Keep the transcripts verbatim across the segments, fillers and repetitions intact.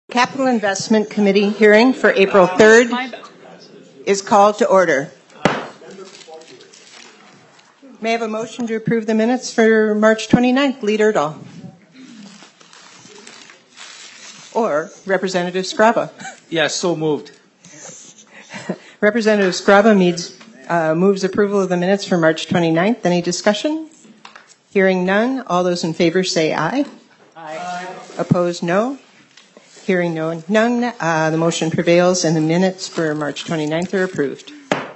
Capital Investment Committee hearing for April third is called to order. May I have a motion to approve the minutes for March twenty-ninth? Lead Erdahl. Or Representative Scraba. Yes, so moved. Representative Scraba meets, uh, moves approval of the minutes for March twenty-ninth. Any discussion? Hearing none. All those in favor say aye. Aye. Opposed, no. Hearing no, none, uh, the motion prevails and the minutes for March twenty-ninth are approved.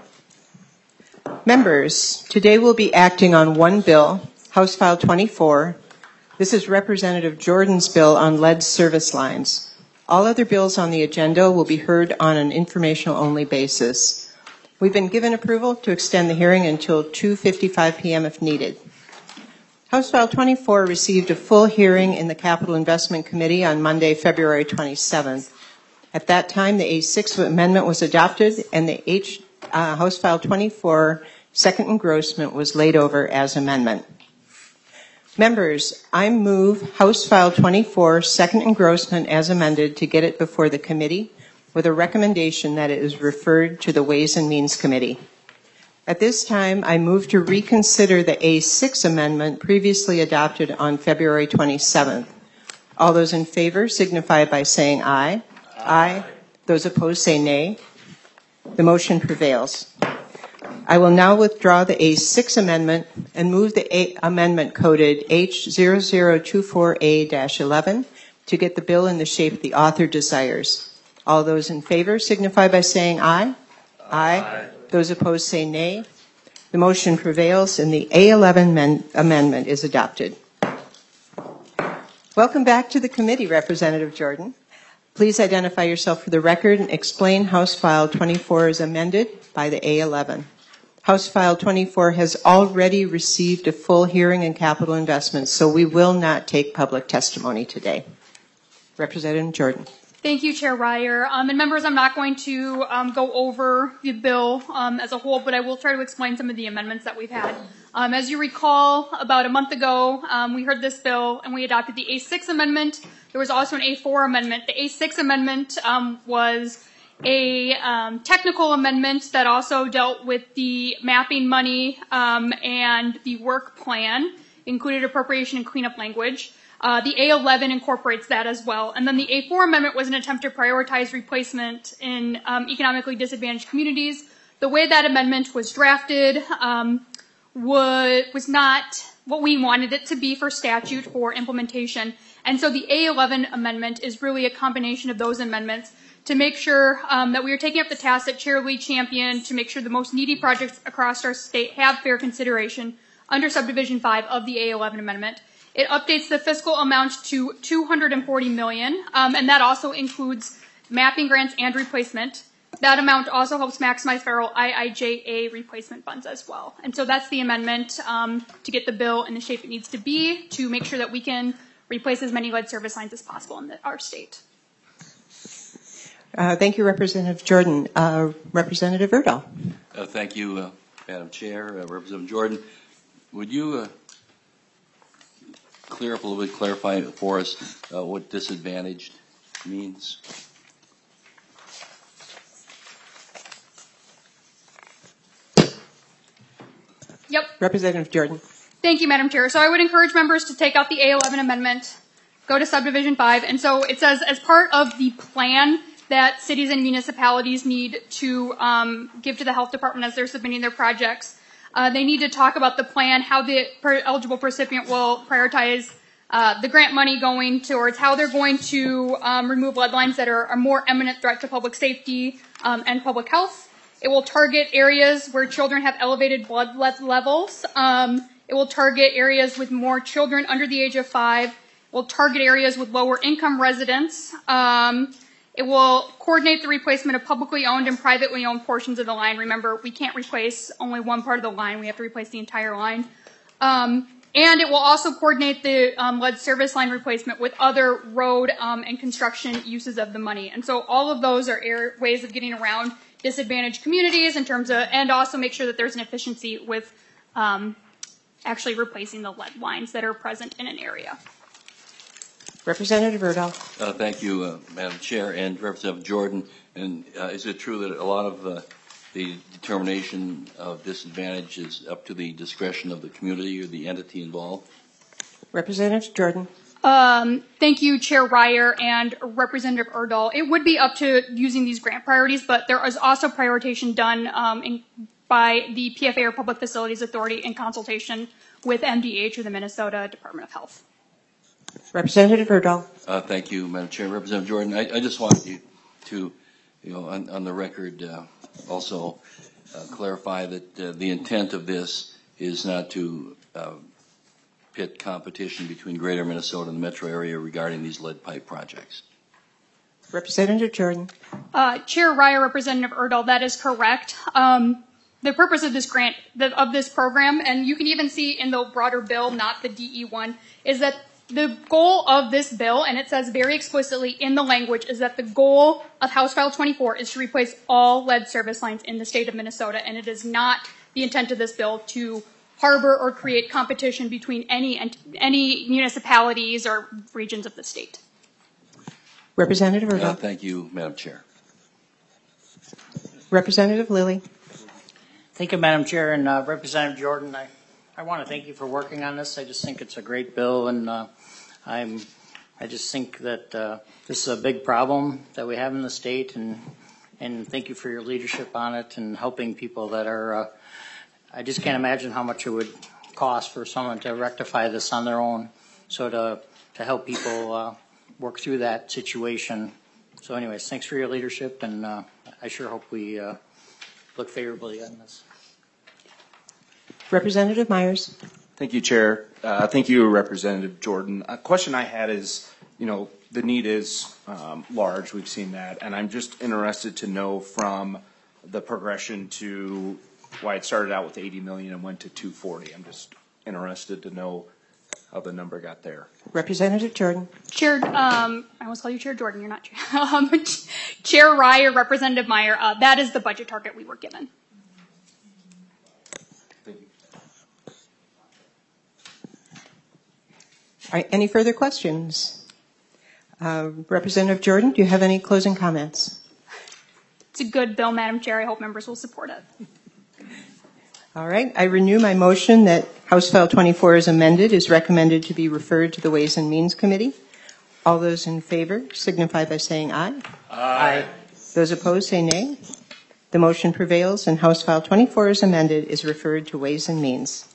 Members, today we'll be acting on one bill, House File twenty-four. This is Representative Jordan's bill on lead service lines. All other bills on the agenda will be heard on an informational-only basis. We've been given approval to extend the hearing until two fifty-five p m if needed. House File twenty-four received a full hearing in the Capital Investment Committee on Monday, February twenty-seventh. At that time, the A six amendment was adopted and the H, uh, House File twenty-four second engrossment was laid over as amendment. Members, I move House File twenty-four second engrossment as amended to get it before the committee with a recommendation that it is referred to the Ways and Means Committee. At this time, I move to reconsider the A six amendment previously adopted on February twenty-seventh. All those in favor signify by saying aye. Aye. Aye. Those opposed say nay. The motion prevails. I will now withdraw the A six amendment and move the A amendment coded H zero zero two four A eleven to get the bill in the shape the author desires. All those in favor signify by saying aye. Aye. Aye. Those opposed say nay. The motion prevails and the A eleven men- amendment is adopted. Welcome back to the committee, Representative Jordan. Please identify yourself for the record and explain House File twenty-four is amended by the A eleven. House File twenty-four has already received a full hearing in capital investments, so we will not take public testimony today. Representative Jordan. Thank you, Chair Ryer. Um, and members, I'm not going to um, go over the bill um, as a whole, but I will try to explain some of the amendments that we've had. Um, as you recall, about a month ago, um, we heard this bill and we adopted the A six amendment. There was also an A four amendment. The A six amendment um, was a um, technical amendment that also dealt with the mapping money um, and the work plan, included appropriation and cleanup language. Uh, the A eleven incorporates that as well. And then the A four amendment was an attempt to prioritize replacement in um, economically disadvantaged communities. The way that amendment was drafted um, was, was not what we wanted it to be for statute for implementation. And so the A eleven amendment is really a combination of those amendments to make sure um, that we are taking up the task that Chair Lee championed to make sure the most needy projects across our state have fair consideration under Subdivision five of the A eleven amendment. It updates the fiscal amount to two hundred forty million dollars, um, and that also includes mapping grants and replacement. That amount also helps maximize federal I I J A replacement funds as well. And so that's the amendment um, to get the bill in the shape it needs to be to make sure that we can replace as many lead service lines as possible in the, our state. Uh, thank you, Representative Jordan. Uh, Representative Erdahl. Uh, thank you, uh, Madam Chair. Uh, Representative Jordan, would you uh, clear up a little bit, clarify for us uh, what disadvantaged means? Yep. Representative Jordan. Thank you, Madam Chair. So I would encourage members to take out the A eleven amendment, go to Subdivision five, and so it says as part of the plan that cities and municipalities need to um, give to the health department as they're submitting their projects, Uh, they need to talk about the plan, how the per eligible recipient will prioritize uh, the grant money going towards how they're going to um, remove lead lines that are a more imminent threat to public safety um, and public health. It will target areas where children have elevated blood lead levels. Um, it will target areas with more children under the age of five. It will target areas with lower income residents. Um, It will coordinate the replacement of publicly owned and privately owned portions of the line. Remember, we can't replace only one part of the line. We have to replace the entire line. Um, and it will also coordinate the um, lead service line replacement with other road um, and construction uses of the money. And so all of those are air ways of getting around disadvantaged communities in terms of, and also make sure that there's an efficiency with um, actually replacing the lead lines that are present in an area. Representative Erdahl. Uh, thank you, uh, Madam Chair, and Representative Jordan. And uh, is it true that a lot of uh, the determination of disadvantage is up to the discretion of the community or the entity involved? Representative Jordan. Um, thank you, Chair Ryer and Representative Erdahl. It would be up to using these grant priorities, but there is also prioritization done um, in, by the P F A or Public Facilities Authority in consultation with M D H or the Minnesota Department of Health. Representative Erdahl. Uh, thank you, Madam Chair. Representative Jordan, I, I just wanted you to, you know, on, on the record, uh, also uh, clarify that uh, the intent of this is not to uh, pit competition between Greater Minnesota and the metro area regarding these lead pipe projects. Representative Jordan. Uh, Chair Ryer, Representative Erdahl, that is correct. Um, the purpose of this grant, the, of this program, and you can even see in the broader bill, not the D E one, is that the goal of this bill, and it says very explicitly in the language, is that the goal of House File twenty-four is to replace all lead service lines in the state of Minnesota, and it is not the intent of this bill to harbor or create competition between any any municipalities or regions of the state. Representative Erdahl. Uh, thank you, Madam Chair. Representative Lilly. Thank you, Madam Chair, and uh, Representative Jordan. I, I want to thank you for working on this. I just think it's a great bill, and uh, I'm I just think that uh, this is a big problem that we have in the state, and and thank you for your leadership on it and helping people that are. Uh, I just can't imagine how much it would cost for someone to rectify this on their own. So to to help people uh, work through that situation. So, anyways, thanks for your leadership, and uh, I sure hope we. Uh, look favorably on this. Representative Myers. Thank you, Chair. Uh, thank you, Representative Jordan. A question I had is, you know, the need is um, large. We've seen that. And I'm just interested to know from the progression to why it started out with eighty million and went to two forty. I'm just interested to know how the number got there. Representative Jordan. Chair, um, I almost call you Chair Jordan. You're not Chair. Um, Chair Ryer, Representative Meyer. Uh, that is the budget target we were given. Thank you. All right, any further questions? Uh, Representative Jordan, do you have any closing comments? It's a good bill, Madam Chair. I hope members will support it. All right, I renew my motion that House File twenty-four as amended is recommended to be referred to the Ways and Means Committee. All those in favor signify by saying aye. Aye. Those opposed say nay. The motion prevails and House File twenty-four as amended is referred to Ways and Means.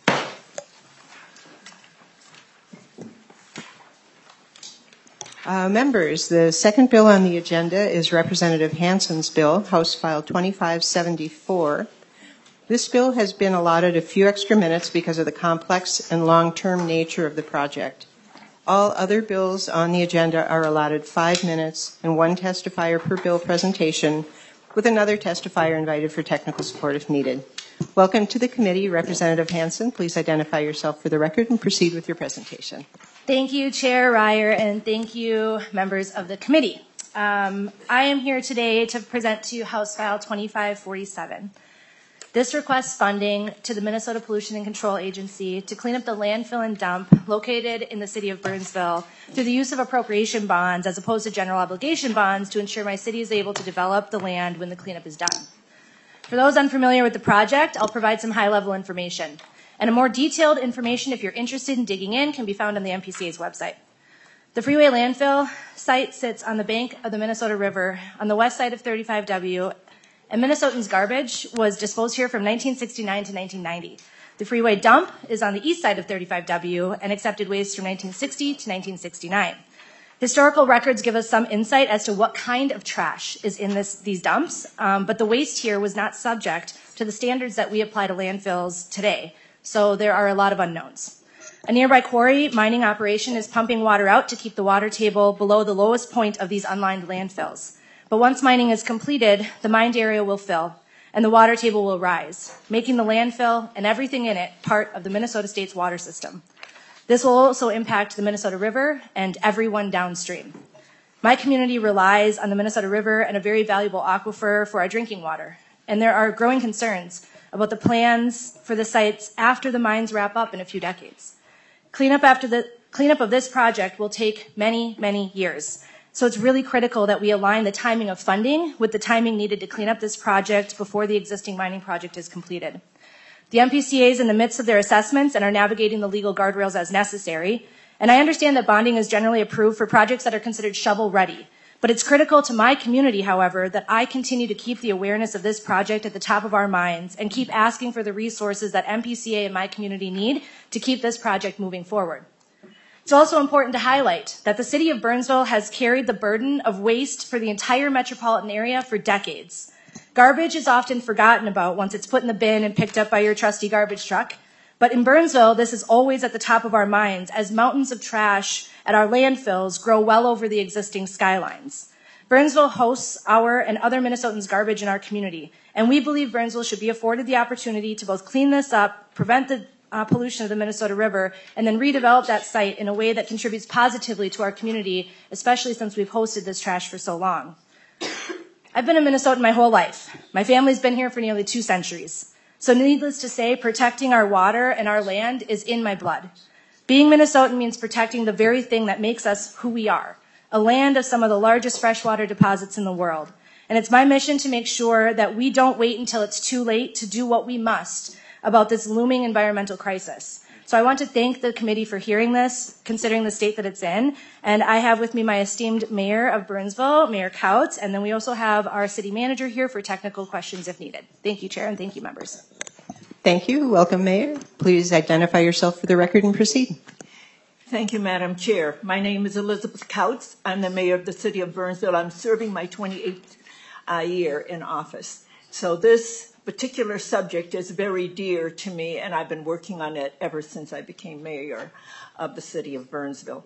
Uh, members, the second bill on the agenda is Representative Hansen's bill, House File twenty-five seventy-four. This bill has been allotted a few extra minutes because of the complex and long-term nature of the project. All other bills on the agenda are allotted five minutes and one testifier per bill presentation, with another testifier invited for technical support if needed. Welcome to the committee. Representative Hansen, please identify yourself for the record and proceed with your presentation. Thank you, Chair Ryer, and thank you, members of the committee. Um, I am here today to present to you House File twenty-five forty-seven. This requests funding to the Minnesota Pollution and Control Agency to clean up the landfill and dump located in the city of Burnsville through the use of appropriation bonds as opposed to general obligation bonds to ensure my city is able to develop the land when the cleanup is done. For those unfamiliar with the project, I'll provide some high-level information. And a more detailed information, if you're interested in digging in, can be found on the M P C A's website. The Freeway landfill site sits on the bank of the Minnesota River on the west side of thirty-five W, and Minnesotans' garbage was disposed here from nineteen sixty-nine to nineteen ninety. The Freeway dump is on the east side of thirty-five W and accepted waste from nineteen sixty to nineteen sixty-nine. Historical records give us some insight as to what kind of trash is in this, these dumps, um, but the waste here was not subject to the standards that we apply to landfills today, so there are a lot of unknowns. A nearby quarry mining operation is pumping water out to keep the water table below the lowest point of these unlined landfills. But once mining is completed, the mined area will fill, and the water table will rise, making the landfill and everything in it part of the Minnesota State's water system. This will also impact the Minnesota River and everyone downstream. My community relies on the Minnesota River and a very valuable aquifer for our drinking water, and there are growing concerns about the plans for the sites after the mines wrap up in a few decades. Cleanup after the Cleanup of this project will take many, many years. So it's really critical that we align the timing of funding with the timing needed to clean up this project before the existing mining project is completed. The M P C A is in the midst of their assessments and are navigating the legal guardrails as necessary. And I understand that bonding is generally approved for projects that are considered shovel-ready. But it's critical to my community, however, that I continue to keep the awareness of this project at the top of our minds and keep asking for the resources that M P C A and my community need to keep this project moving forward. It's also important to highlight that the city of Burnsville has carried the burden of waste for the entire metropolitan area for decades. Garbage is often forgotten about once it's put in the bin and picked up by your trusty garbage truck. But in Burnsville, this is always at the top of our minds as mountains of trash at our landfills grow well over the existing skylines. Burnsville hosts our and other Minnesotans' garbage in our community, and we believe Burnsville should be afforded the opportunity to both clean this up, prevent the uh, pollution of the Minnesota River, and then redevelop that site in a way that contributes positively to our community, especially since we've hosted this trash for so long. I've been a Minnesotan my whole life. My family's been here for nearly two centuries. So needless to say, protecting our water and our land is in my blood. Being Minnesotan means protecting the very thing that makes us who we are, a land of some of the largest freshwater deposits in the world. And it's my mission to make sure that we don't wait until it's too late to do what we must about this looming environmental crisis. So I want to thank the committee for hearing this, considering the state that it's in. And I have with me my esteemed mayor of Burnsville, Mayor Kautz, and then we also have our city manager here for technical questions if needed. Thank you, Chair, and thank you, members. Thank you. Welcome, Mayor. Please identify yourself for the record and proceed. Thank you, Madam Chair. My name is Elizabeth Kautz. I'm the mayor of the city of Burnsville. I'm serving my twenty-eighth uh, year in office. So this particular subject is very dear to me, and I've been working on it ever since I became mayor of the city of Burnsville.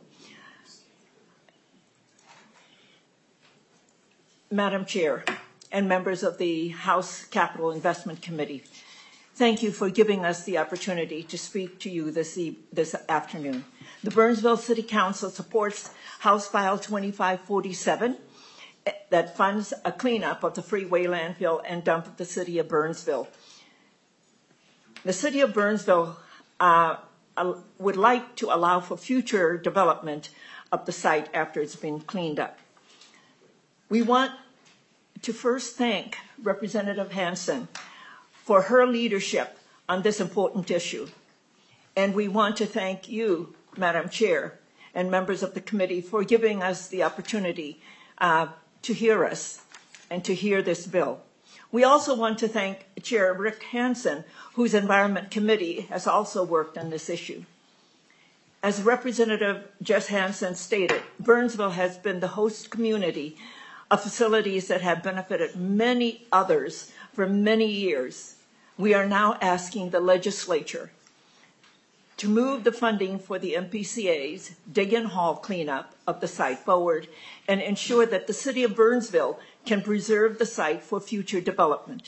Madam Chair and members of the House Capital Investment Committee, thank you for giving us the opportunity to speak to you this, e this afternoon. The Burnsville City Council supports House File twenty-five forty-seven that funds a cleanup of the freeway landfill and dump of the city of Burnsville. The city of Burnsville uh, would like to allow for future development of the site after it's been cleaned up. We want to first thank Representative Hansen for her leadership on this important issue. And we want to thank you, Madam Chair, and members of the committee for giving us the opportunity uh, to hear us and to hear this bill. We also want to thank Chair Rick Hansen, whose Environment Committee has also worked on this issue. As Representative Jess Hansen stated, Burnsville has been the host community of facilities that have benefited many others for many years. We are now asking the legislature to move the funding for the M P C A's dig-in haul cleanup of the site forward and ensure that the city of Burnsville can preserve the site for future development.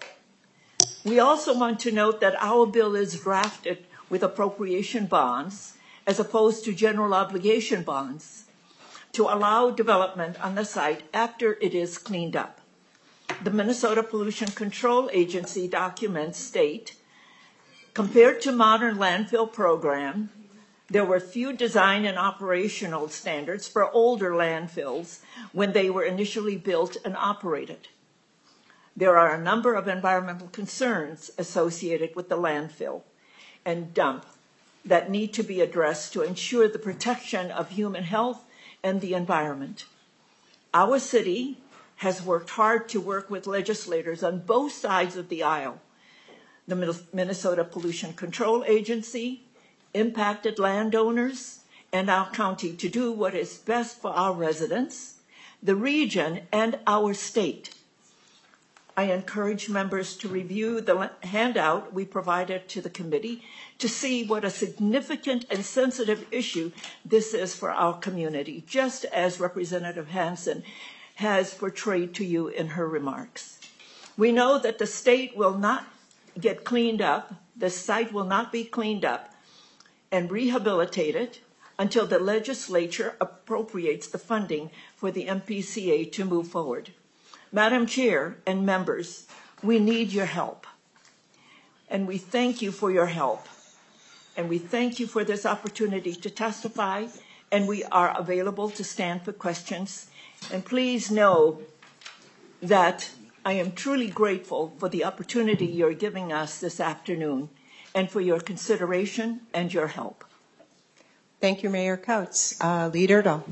We also want to note that our bill is drafted with appropriation bonds as opposed to general obligation bonds to allow development on the site after it is cleaned up. The Minnesota Pollution Control Agency documents state, compared to modern landfill program, there were few design and operational standards for older landfills when they were initially built and operated. There are a number of environmental concerns associated with the landfill and dump that need to be addressed to ensure the protection of human health and the environment. Our city has worked hard to work with legislators on both sides of the aisle. The Minnesota Pollution Control Agency, impacted landowners, and our county to do what is best for our residents, the region, and our state. I encourage members to review the handout we provided to the committee to see what a significant and sensitive issue this is for our community, just as Representative Hansen has portrayed to you in her remarks. We know that the state will not get cleaned up, the site will not be cleaned up and rehabilitated until the legislature appropriates the funding for the M P C A to move forward. Madam Chair and members, we need your help, and we thank you for your help. and we thank you for this opportunity to testify, and we are available to stand for questions. And please know that I am truly grateful for the opportunity you're giving us this afternoon and for your consideration and your help. Thank you, Mayor Couts. Uh, Leader Dahl.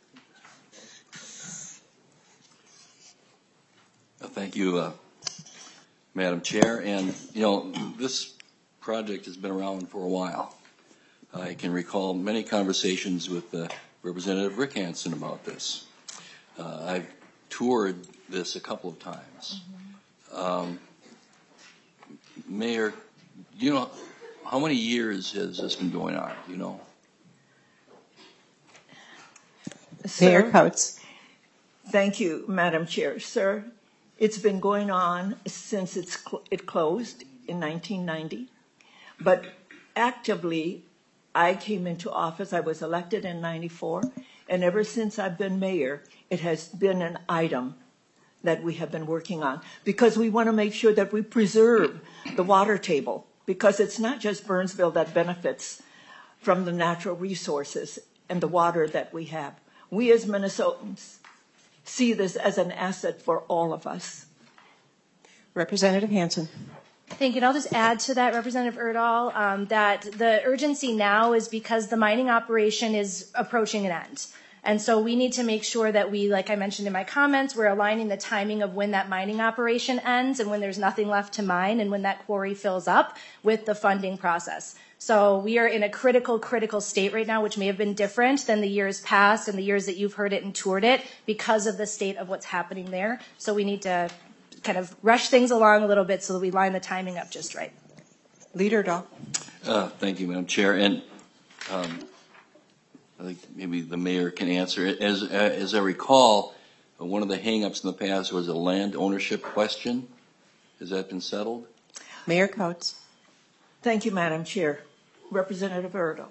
Thank you, uh, Madam Chair. And, you know, this project has been around for a while. I can recall many conversations with uh, Representative Rick Hansen about this. Uh, I've toured this a couple of times. Mm-hmm. um, Mayor, do you know how many years has this been going on? Do you know? Sir, Mayor Couts. Thank you, Madam Chair. Sir, it's been going on since it's cl- it closed in nineteen ninety, but actively I came into office, I was elected in ninety-four, and ever since I've been mayor, it has been an item that we have been working on because we want to make sure that we preserve the water table, because it's not just Burnsville that benefits from the natural resources and the water that we have. We as Minnesotans see this as an asset for all of us. Representative Hansen. Thank you. And I'll just add to that, Representative Erdahl, um, that the urgency now is because the mining operation is approaching an end. And so we need to make sure that we, like I mentioned in my comments, we're aligning the timing of when that mining operation ends and when there's nothing left to mine and when that quarry fills up with the funding process. So we are in a critical, critical state right now, which may have been different than the years past and the years that you've heard it and toured it because of the state of what's happening there. So we need to kind of rush things along a little bit so that we line the timing up just right. Leader Dahl. Uh, thank you, Madam Chair. And um, I think maybe the mayor can answer it. As, uh, as I recall, uh, one of the hang-ups in the past was a land ownership question. Has that been settled? Mayor Couts. Thank you, Madam Chair. Representative Erdahl.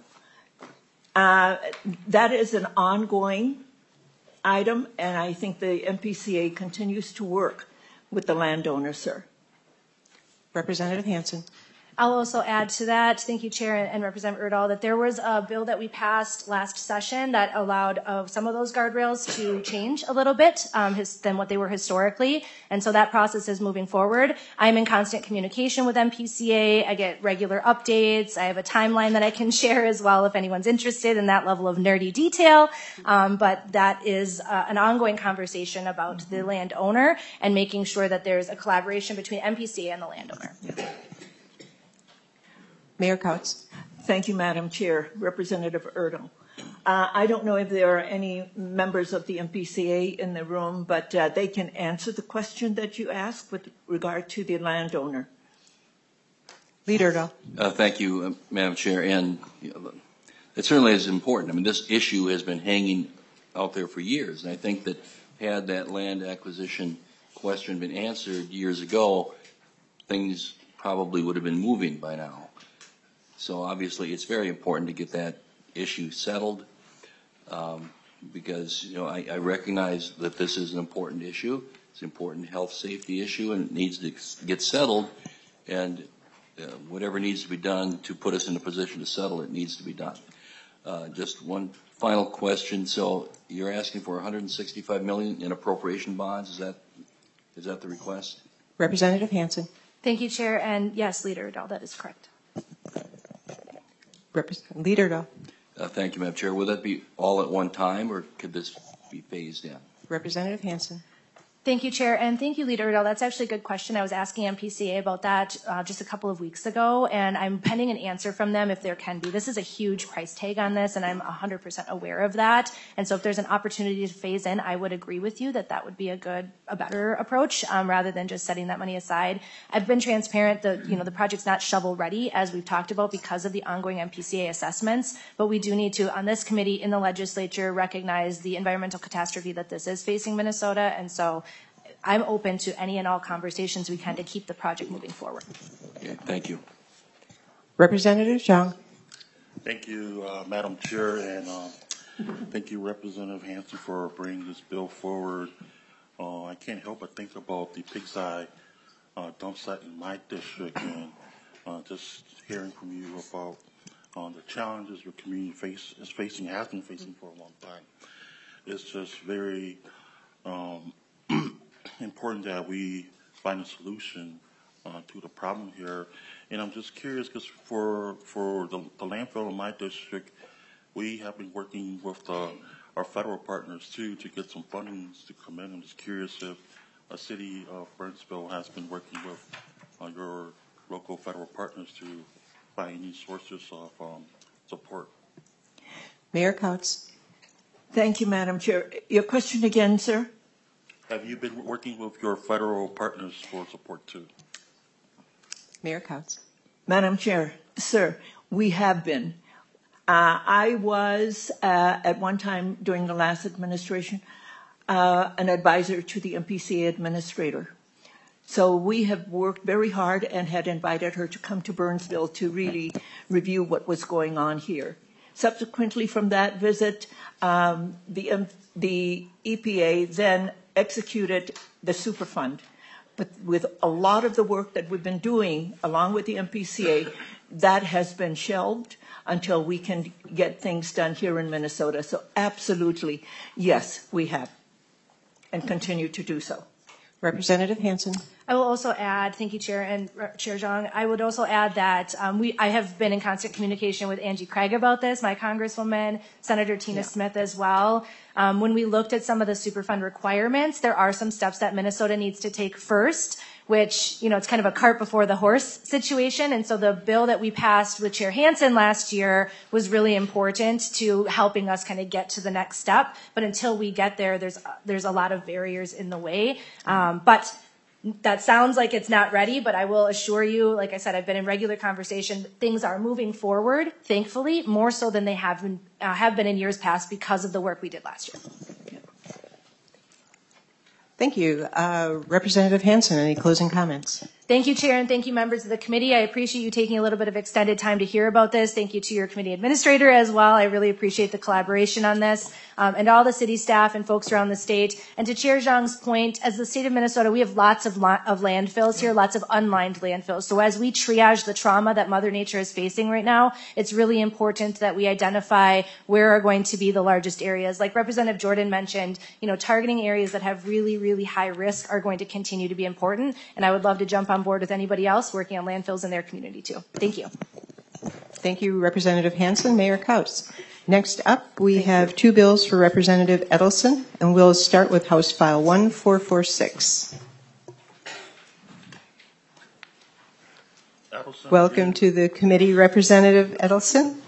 Uh, that is an ongoing item, and I think the M P C A continues to work with the landowner, sir. Representative Hansen. I'll also add to that, thank you, Chair and Representative Erdahl, that there was a bill that we passed last session that allowed uh, some of those guardrails to change a little bit um, his, than what they were historically. And so that process is moving forward. I'm in constant communication with M P C A. I get regular updates. I have a timeline that I can share as well if anyone's interested in that level of nerdy detail. Um, but that is uh, an ongoing conversation about the landowner and making sure that there's a collaboration between M P C A and the landowner. Yeah. Mayor Couts. Thank you, Madam Chair. Representative Erdahl. Uh, I don't know if there are any members of the M P C A in the room, but uh, they can answer the question that you asked with regard to the landowner. Leader Dahl. Uh, thank you, uh, Madam Chair. And you know, it certainly is important. I mean, this issue has been hanging out there for years. And I think that had that land acquisition question been answered years ago, things probably would have been moving by now. So obviously it's very important to get that issue settled um, because, you know, I, I recognize that this is an important issue. It's an important health safety issue and it needs to get settled. And uh, whatever needs to be done to put us in a position to settle it needs to be done. Uh, just one final question. So you're asking for one hundred sixty-five million dollars in appropriation bonds. Is that is that the request? Representative Hansen. Thank you, Chair. And yes, Leader Erdahl, that is correct. Representative Leader Dahl. Uh, thank you, Madam Chair. Will that be all at one time, or could this be phased in? Representative Hansen. Thank you, Chair, and thank you, Leader Erdahl. That's actually a good question. I was asking M P C A about that uh, just a couple of weeks ago, and I'm pending an answer from them if there can be. This is a huge price tag on this, and I'm one hundred percent aware of that. And so if there's an opportunity to phase in, I would agree with you that that would be a good, a better approach um, rather than just setting that money aside. I've been transparent that, you know, the project's not shovel ready, as we've talked about, because of the ongoing M P C A assessments, but we do need to, on this committee in the legislature, recognize the environmental catastrophe that this is facing Minnesota, and so I'm open to any and all conversations we can to keep the project moving forward. Okay, thank you. Representative Zhang. Thank you, uh, Madam Chair, and uh, thank you, Representative Hansen, for bringing this bill forward. Uh, I can't help but think about the Pig's Eye uh, dump site in my district, and uh, just hearing from you about uh, the challenges your community face, is facing, has been facing for a long time. It's just very um, important that we find a solution uh, to the problem here. And I'm just curious because for, for the, the landfill in my district, we have been working with the, our federal partners too to get some funding to come in. I'm just curious if a city of Burnsville has been working with uh, your local federal partners to find any sources of um, support. Mayor Couts. Thank you, Madam Chair. Your question again, sir? Have you been working with your federal partners for support too? Mayor Couts. Madam Chair, sir, we have been. Uh, I was, uh, at one time during the last administration, uh, an advisor to the M P C A administrator. So we have worked very hard and had invited her to come to Burnsville to really review what was going on here. Subsequently from that visit, um, the, um, the E P A then executed the Superfund. But with a lot of the work that we've been doing, along with the M P C A, that has been shelved until we can get things done here in Minnesota. So absolutely, yes, we have, and continue to do so. Representative Hansen. I will also add, thank you, Chair and Chair Zhang. I would also add that um, we, I have been in constant communication with Angie Craig about this, my Congresswoman, Senator Tina yeah. Smith as well. Um, when we looked at some of the Superfund requirements, there are some steps that Minnesota needs to take first, which, you know, it's kind of a cart before the horse situation. And so the bill that we passed with Chair Hansen last year was really important to helping us kind of get to the next step. But until we get there, there's there's a lot of barriers in the way. Um, but that sounds like it's not ready, but I will assure you, like I said, I've been in regular conversation. Things are moving forward, thankfully, more so than they have been, uh, have been in years past because of the work we did last year. Thank you. Uh, Representative Hansen, any closing comments? Thank you, Chair, and thank you, members of the committee. I appreciate you taking a little bit of extended time to hear about this. Thank you to your committee administrator as well. I really appreciate the collaboration on this, um, and all the city staff and folks around the state. And to Chair Zhang's point, as the state of Minnesota, we have lots of, la- of landfills here, lots of unlined landfills. So as we triage the trauma that Mother Nature is facing right now, it's really important that we identify where are going to be the largest areas. Like Representative Jordan mentioned, you know, targeting areas that have really, really high risk are going to continue to be important. And I would love to jump on board with anybody else working on landfills in their community too. Thank you. Thank you, Representative Hansen. Mayor Couts. Next up, we have two bills for Representative Edelson, and we'll start with House File one four four six. Edelson. Welcome to the committee, Representative Edelson.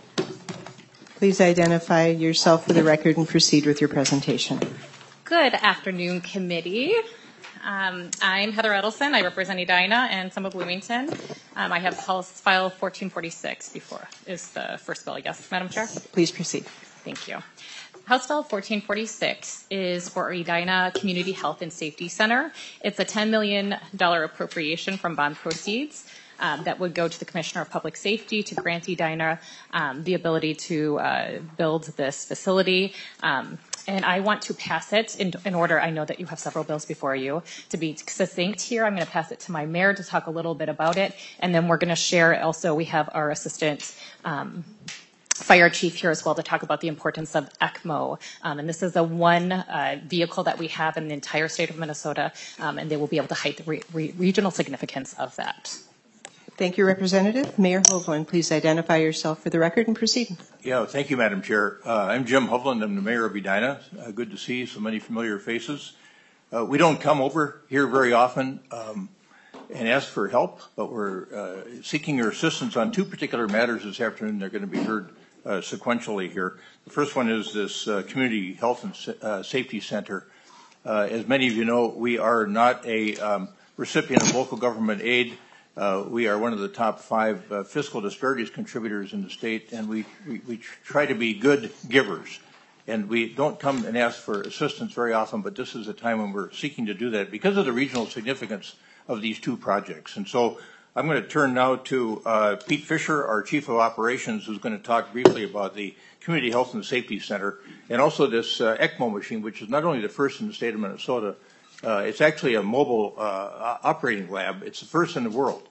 Please identify yourself for the record and proceed with your presentation. Good afternoon, committee. Um, I'm Heather Edelson. I represent Edina and some of Bloomington. Um, I have House File fourteen forty-six before is the first bill, yes, Madam Chair? Please proceed. Thank you. House File fourteen forty-six is for Edina Community Health and Safety Center. It's a ten million dollars appropriation from bond proceeds um, that would go to the Commissioner of Public Safety to grant Edina um, the ability to uh, build this facility. Um, And I want to pass it in, in order. I know that you have several bills before you. To be succinct here, I'm going to pass it to my mayor to talk a little bit about it. And then we're going to share also, we have our assistant um, fire chief here as well to talk about the importance of ECMO. Um, and this is a one uh, vehicle that we have in the entire state of Minnesota. Um, and they will be able to heighten the re- re- regional significance of that. Thank you, Representative. Mayor Hovland, please identify yourself for the record and proceed. Yeah, thank you, Madam Chair. Uh, I'm Jim Hovland. I'm the mayor of Edina. Uh, good to see so many familiar faces. Uh, we don't come over here very often um, and ask for help, but we're uh, seeking your assistance on two particular matters this afternoon. They're going to be heard uh, sequentially here. The first one is this uh, Community Health and uh, Safety Center. Uh, as many of you know, we are not a um, recipient of local government aid. Uh, we are one of the top five uh, fiscal disparities contributors in the state, and we, we, we try to be good givers. And we don't come and ask for assistance very often, but this is a time when we're seeking to do that because of the regional significance of these two projects. And so I'm going to turn now to uh, Pete Fisher, our Chief of Operations, who's going to talk briefly about the Community Health and Safety Center, and also this uh, ECMO machine, which is not only the first in the state of Minnesota, uh, it's actually a mobile uh, operating lab. It's the first in the world.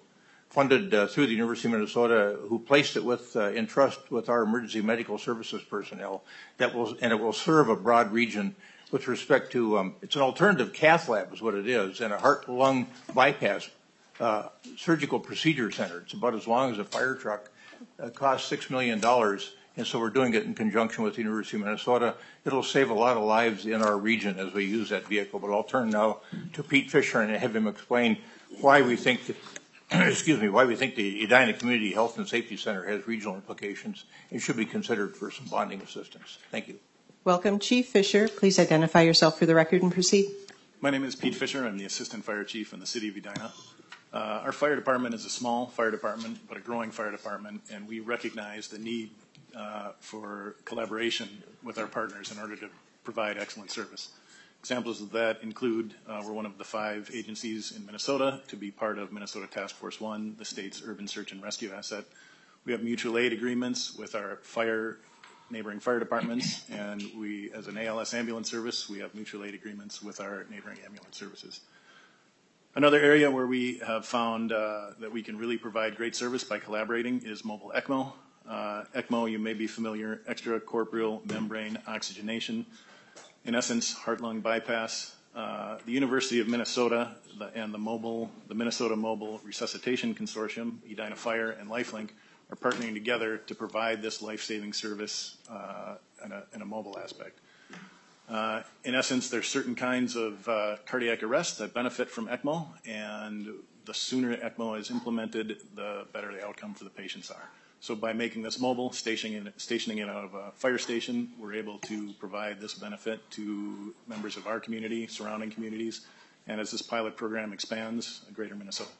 funded uh, through the University of Minnesota, who placed it with uh, in trust with our emergency medical services personnel. That will and it will serve a broad region with respect to um, it's an alternative cath lab is what it is, and a heart lung bypass uh, surgical procedure center. It's about as long as a fire truck. It costs six million dollars. And so we're doing it in conjunction with the University of Minnesota. It'll save a lot of lives in our region as we use that vehicle. But I'll turn now to Pete Fisher and have him explain why we think that, excuse me, why we think the Edina Community Health and Safety Center has regional implications and should be considered for some bonding assistance. Thank you. Welcome, Chief Fisher. Please identify yourself for the record and proceed. My name is Pete Fisher. I'm the Assistant Fire Chief in the City of Edina. Uh, our fire department is a small fire department, but a growing fire department, and we recognize the need Uh, for collaboration with our partners in order to provide excellent service. Examples of that include uh, we're one of the five agencies in Minnesota to be part of Minnesota Task Force One, the state's urban search and rescue asset. We have mutual aid agreements with our fire, neighboring fire departments, and we, as an A L S ambulance service, we have mutual aid agreements with our neighboring ambulance services. Another area where we have found uh, that we can really provide great service by collaborating is mobile ECMO. Uh, ECMO, you may be familiar, extracorporeal membrane oxygenation. In essence, heart-lung bypass. Uh, the University of Minnesota the, and the mobile, the Minnesota Mobile Resuscitation Consortium, Edina Fire and LifeLink, are partnering together to provide this life-saving service uh, in, a, in a mobile aspect. Uh, in essence, there's certain kinds of uh, cardiac arrest that benefit from ECMO, and the sooner ECMO is implemented, the better the outcome for the patients are. So by making this mobile, stationing it, stationing it out of a fire station, we're able to provide this benefit to members of our community, surrounding communities, and as this pilot program expands, greater Minnesota.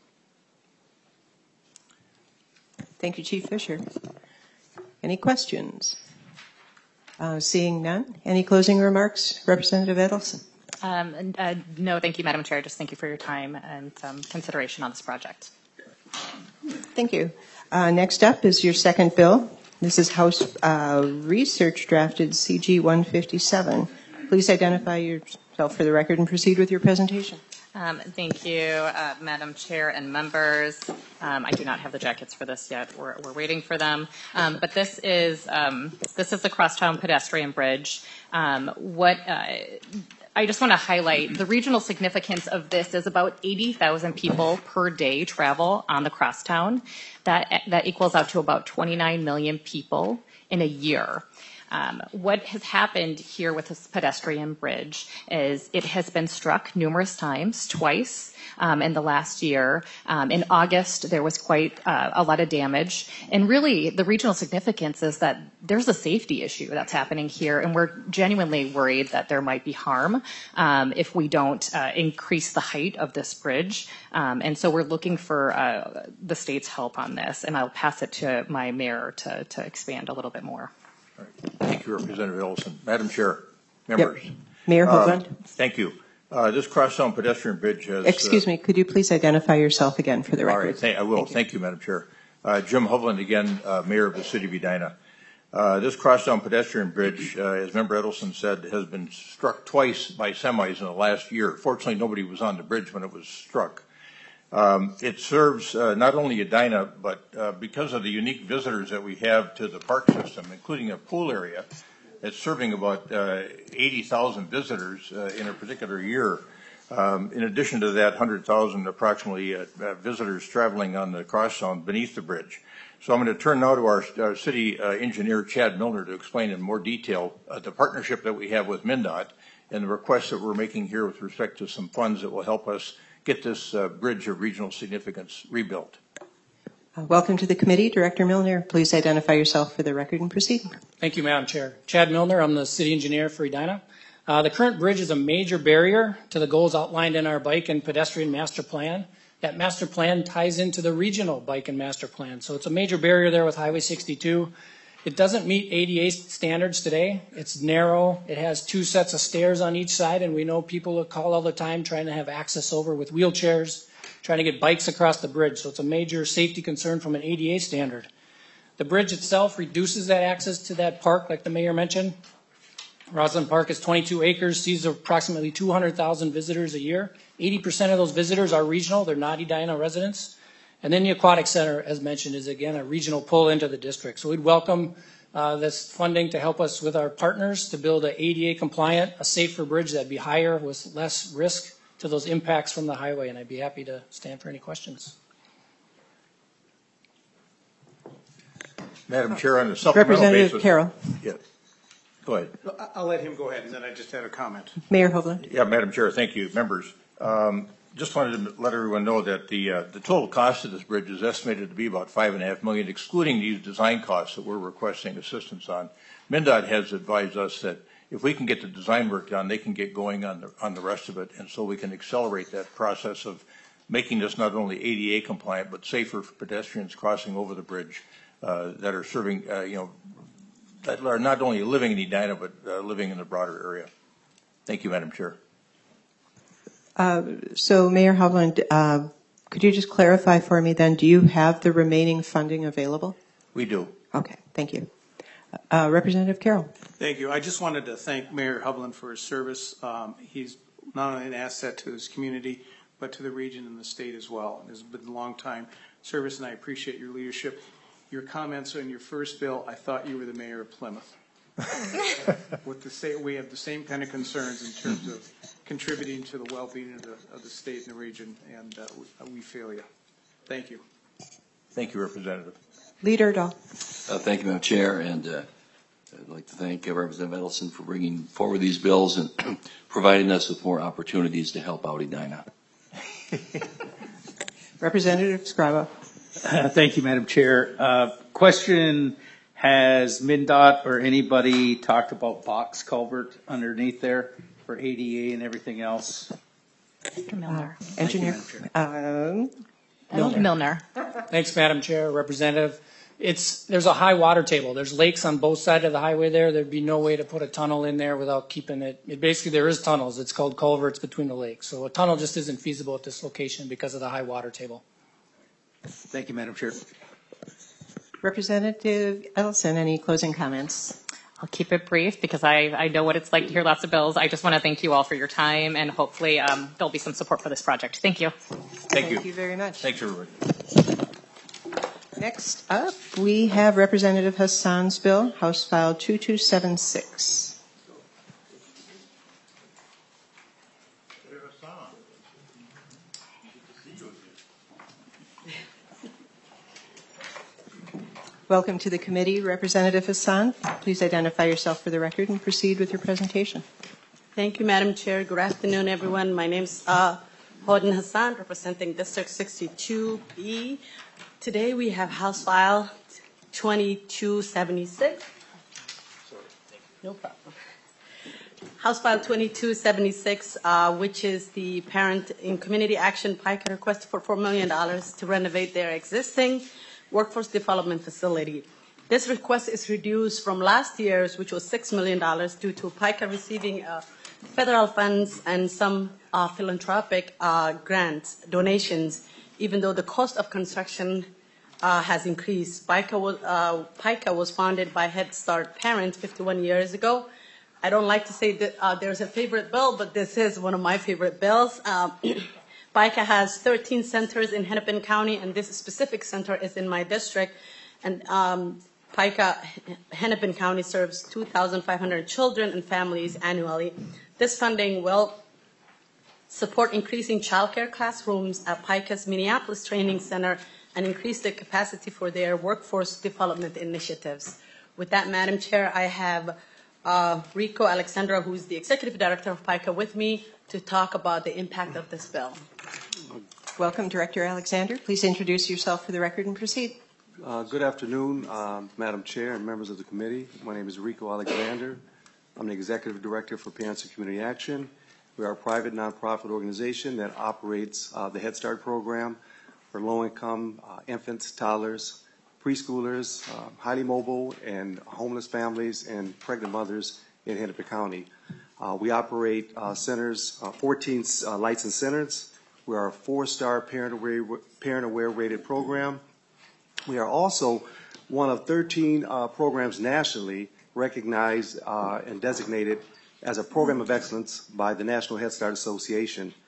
Thank you, Chief Fisher. Any questions? Uh, seeing none. Any closing remarks, Representative Edelson? Um, uh, no, thank you, Madam Chair. Just thank you for your time and um, consideration on this project. Thank you. Uh, next up is your second bill. This is House uh, Research Drafted C G one fifty-seven. Please identify yourself for the record and proceed with your presentation. Um, thank you, uh, Madam Chair and members. Um, I do not have the jackets for this yet. We're, we're waiting for them. Um, but this is um, this is the Crosstown Pedestrian Bridge. Um, what uh, I just want to highlight the regional significance of this is about eighty thousand people per day travel on the crosstown. That, that equals out to about twenty-nine million people in a year. Um, what has happened here with this pedestrian bridge is it has been struck numerous times, twice um, in the last year. Um, in August, there was quite uh, a lot of damage. And really, the regional significance is that there's a safety issue that's happening here, and we're genuinely worried that there might be harm um, if we don't uh, increase the height of this bridge. Um, and so we're looking for uh, the state's help on this, and I'll pass it to my mayor to, to expand a little bit more. All right. Thank you, Representative Ellison. Madam Chair, members. Yep. Mayor Hoagland. Uh, thank you. Uh, this Crosstown Pedestrian Bridge has... Excuse uh, me, could you please identify yourself again for the record? All right, th- I will. Thank you, thank you Madam Chair. Uh, Jim Hovland again, uh, Mayor of the City of Edina. Uh, this Crosstown Pedestrian Bridge, uh, as Member Edelson said, has been struck twice by semis in the last year. Fortunately, nobody was on the bridge when it was struck. Um, it serves uh, not only Edina, but uh, because of the unique visitors that we have to the park system, including a pool area, it's serving about uh, eighty thousand visitors uh, in a particular year. Um, in addition to that, one hundred thousand approximately uh, uh, visitors traveling on the crosstown beneath the bridge. So I'm going to turn now to our, our city uh, engineer, Chad Milner, to explain in more detail uh, the partnership that we have with MnDOT and the requests that we're making here with respect to some funds that will help us get this uh, bridge of regional significance rebuilt. Uh, welcome to the committee. Director Milner, please identify yourself for the record and proceed. Thank you, Madam Chair. Chad Milner, I'm the city engineer for Edina. Uh, the current bridge is a major barrier to the goals outlined in our bike and pedestrian master plan. That master plan ties into the regional bike and master plan. So it's a major barrier there with Highway sixty-two. It doesn't meet A D A standards today. It's narrow. It has two sets of stairs on each side, and we know people call all the time trying to have access over with wheelchairs, trying to get bikes across the bridge. So it's a major safety concern from an A D A standard. The bridge itself reduces that access to that park, like the mayor mentioned. Roslyn Park is twenty-two acres, sees approximately two hundred thousand visitors a year. eighty percent of those visitors are regional. They're not Edina residents. And then the Aquatic Center, as mentioned, is again a regional pull into the district. So we'd welcome uh, this funding to help us with our partners to build a A D A compliant, a safer bridge that'd be higher with less risk to those impacts from the highway. And I'd be happy to stand for any questions. Madam Chair, on a supplemental Representative basis. Carroll. Yeah. Go ahead. I'll let him go ahead, and then I just had a comment. Mayor Hovland. Yeah, Madam Chair, thank you. Members, um, just wanted to let everyone know that the uh, the total cost of this bridge is estimated to be about five and a half million, excluding these design costs that we're requesting assistance on. MnDOT has advised us that if we can get the design work done, they can get going on the on the rest of it, and so we can accelerate that process of making this not only A D A compliant but safer for pedestrians crossing over the bridge uh, that are serving, uh, you know, that are not only living in Edina but uh, living in the broader area. Thank you, Madam Chair. Uh, so, Mayor Hovland, uh, could you just clarify for me then, do you have the remaining funding available? We do. Okay, thank you. Uh, Representative Carroll. Thank you. I just wanted to thank Mayor Hovland for his service. Um, he's not only an asset to his community, but to the region and the state as well. It's been a long time service, and I appreciate your leadership. Your comments on your first bill, I thought you were the mayor of Plymouth. With the state, we have the same kind of concerns in terms of contributing to the well-being of the, of the state and the region, and uh, we, we feel you. Thank you. Thank you, Representative. Leader Dahl. Uh, thank you, Madam Chair, and uh, I'd like to thank uh, Representative Edelson for bringing forward these bills and providing us with more opportunities to help out Edina. Representative Scriba. Uh, thank you, Madam Chair. Uh, question, has MnDOT or anybody talked about box culvert underneath there for A D A and everything else? Mister Milner. Uh, Engineer. Um, Milner. Milner. Thanks, Madam Chair, Representative. It's, there's a high water table. There's lakes on both sides of the highway there. There'd be no way to put a tunnel in there without keeping it. it basically, there is tunnels. It's called culverts between the lakes. So a tunnel just isn't feasible at this location because of the high water table. Thank you, Madam Chair. Representative Edelson, any closing comments? I'll keep it brief because I, I know what it's like to hear lots of bills. I just want to thank you all for your time, and hopefully um, there'll be some support for this project. Thank you. Thank you. Thank you very much. Thanks, everybody. Next up, we have Representative Hassan's bill, House File two two seven six. Welcome to the committee, Representative Hassan. Please identify yourself for the record and proceed with your presentation. Thank you, Madam Chair. Good afternoon, everyone. My name is uh, Hodin Hassan, representing District sixty-two B. Today we have House File twenty-two seventy-six. No problem. House File twenty-two seventy-six, uh, which is the Parent in Community Action PICA request for four million dollars to renovate their existing workforce development facility. This request is reduced from last year's, which was six million dollars, due to PICA receiving uh, federal funds and some uh, philanthropic uh, grants, donations, even though the cost of construction uh, has increased. PICA was, uh, PICA was founded by Head Start parents fifty-one years ago. I don't like to say that uh, there's a favorite bill, but this is one of my favorite bills. Um, PICA has thirteen centers in Hennepin County, and this specific center is in my district. And um, PICA, Hennepin County, serves two thousand five hundred children and families annually. This funding will support increasing childcare classrooms at PICA's Minneapolis Training Center and increase the capacity for their workforce development initiatives. With that, Madam Chair, I have uh, Rico Alexandra, who is the Executive Director of PICA, with me to talk about the impact of this bill. Welcome, Director Alexander. Please introduce yourself for the record and proceed. Uh, good afternoon, um, Madam Chair and members of the committee. My name is Rico Alexander. I'm the Executive Director for Parents in Community Action. We are a private nonprofit organization that operates uh, the Head Start program for low-income uh, infants, toddlers, preschoolers, uh, highly mobile, and homeless families and pregnant mothers in Hennepin County. Uh, we operate uh, centers, uh, fourteen uh, lights and centers. We are a four-star parent-aware, parent-aware rated program. We are also one of thirteen uh, programs nationally recognized uh, and designated as a program of excellence by the National Head Start Association.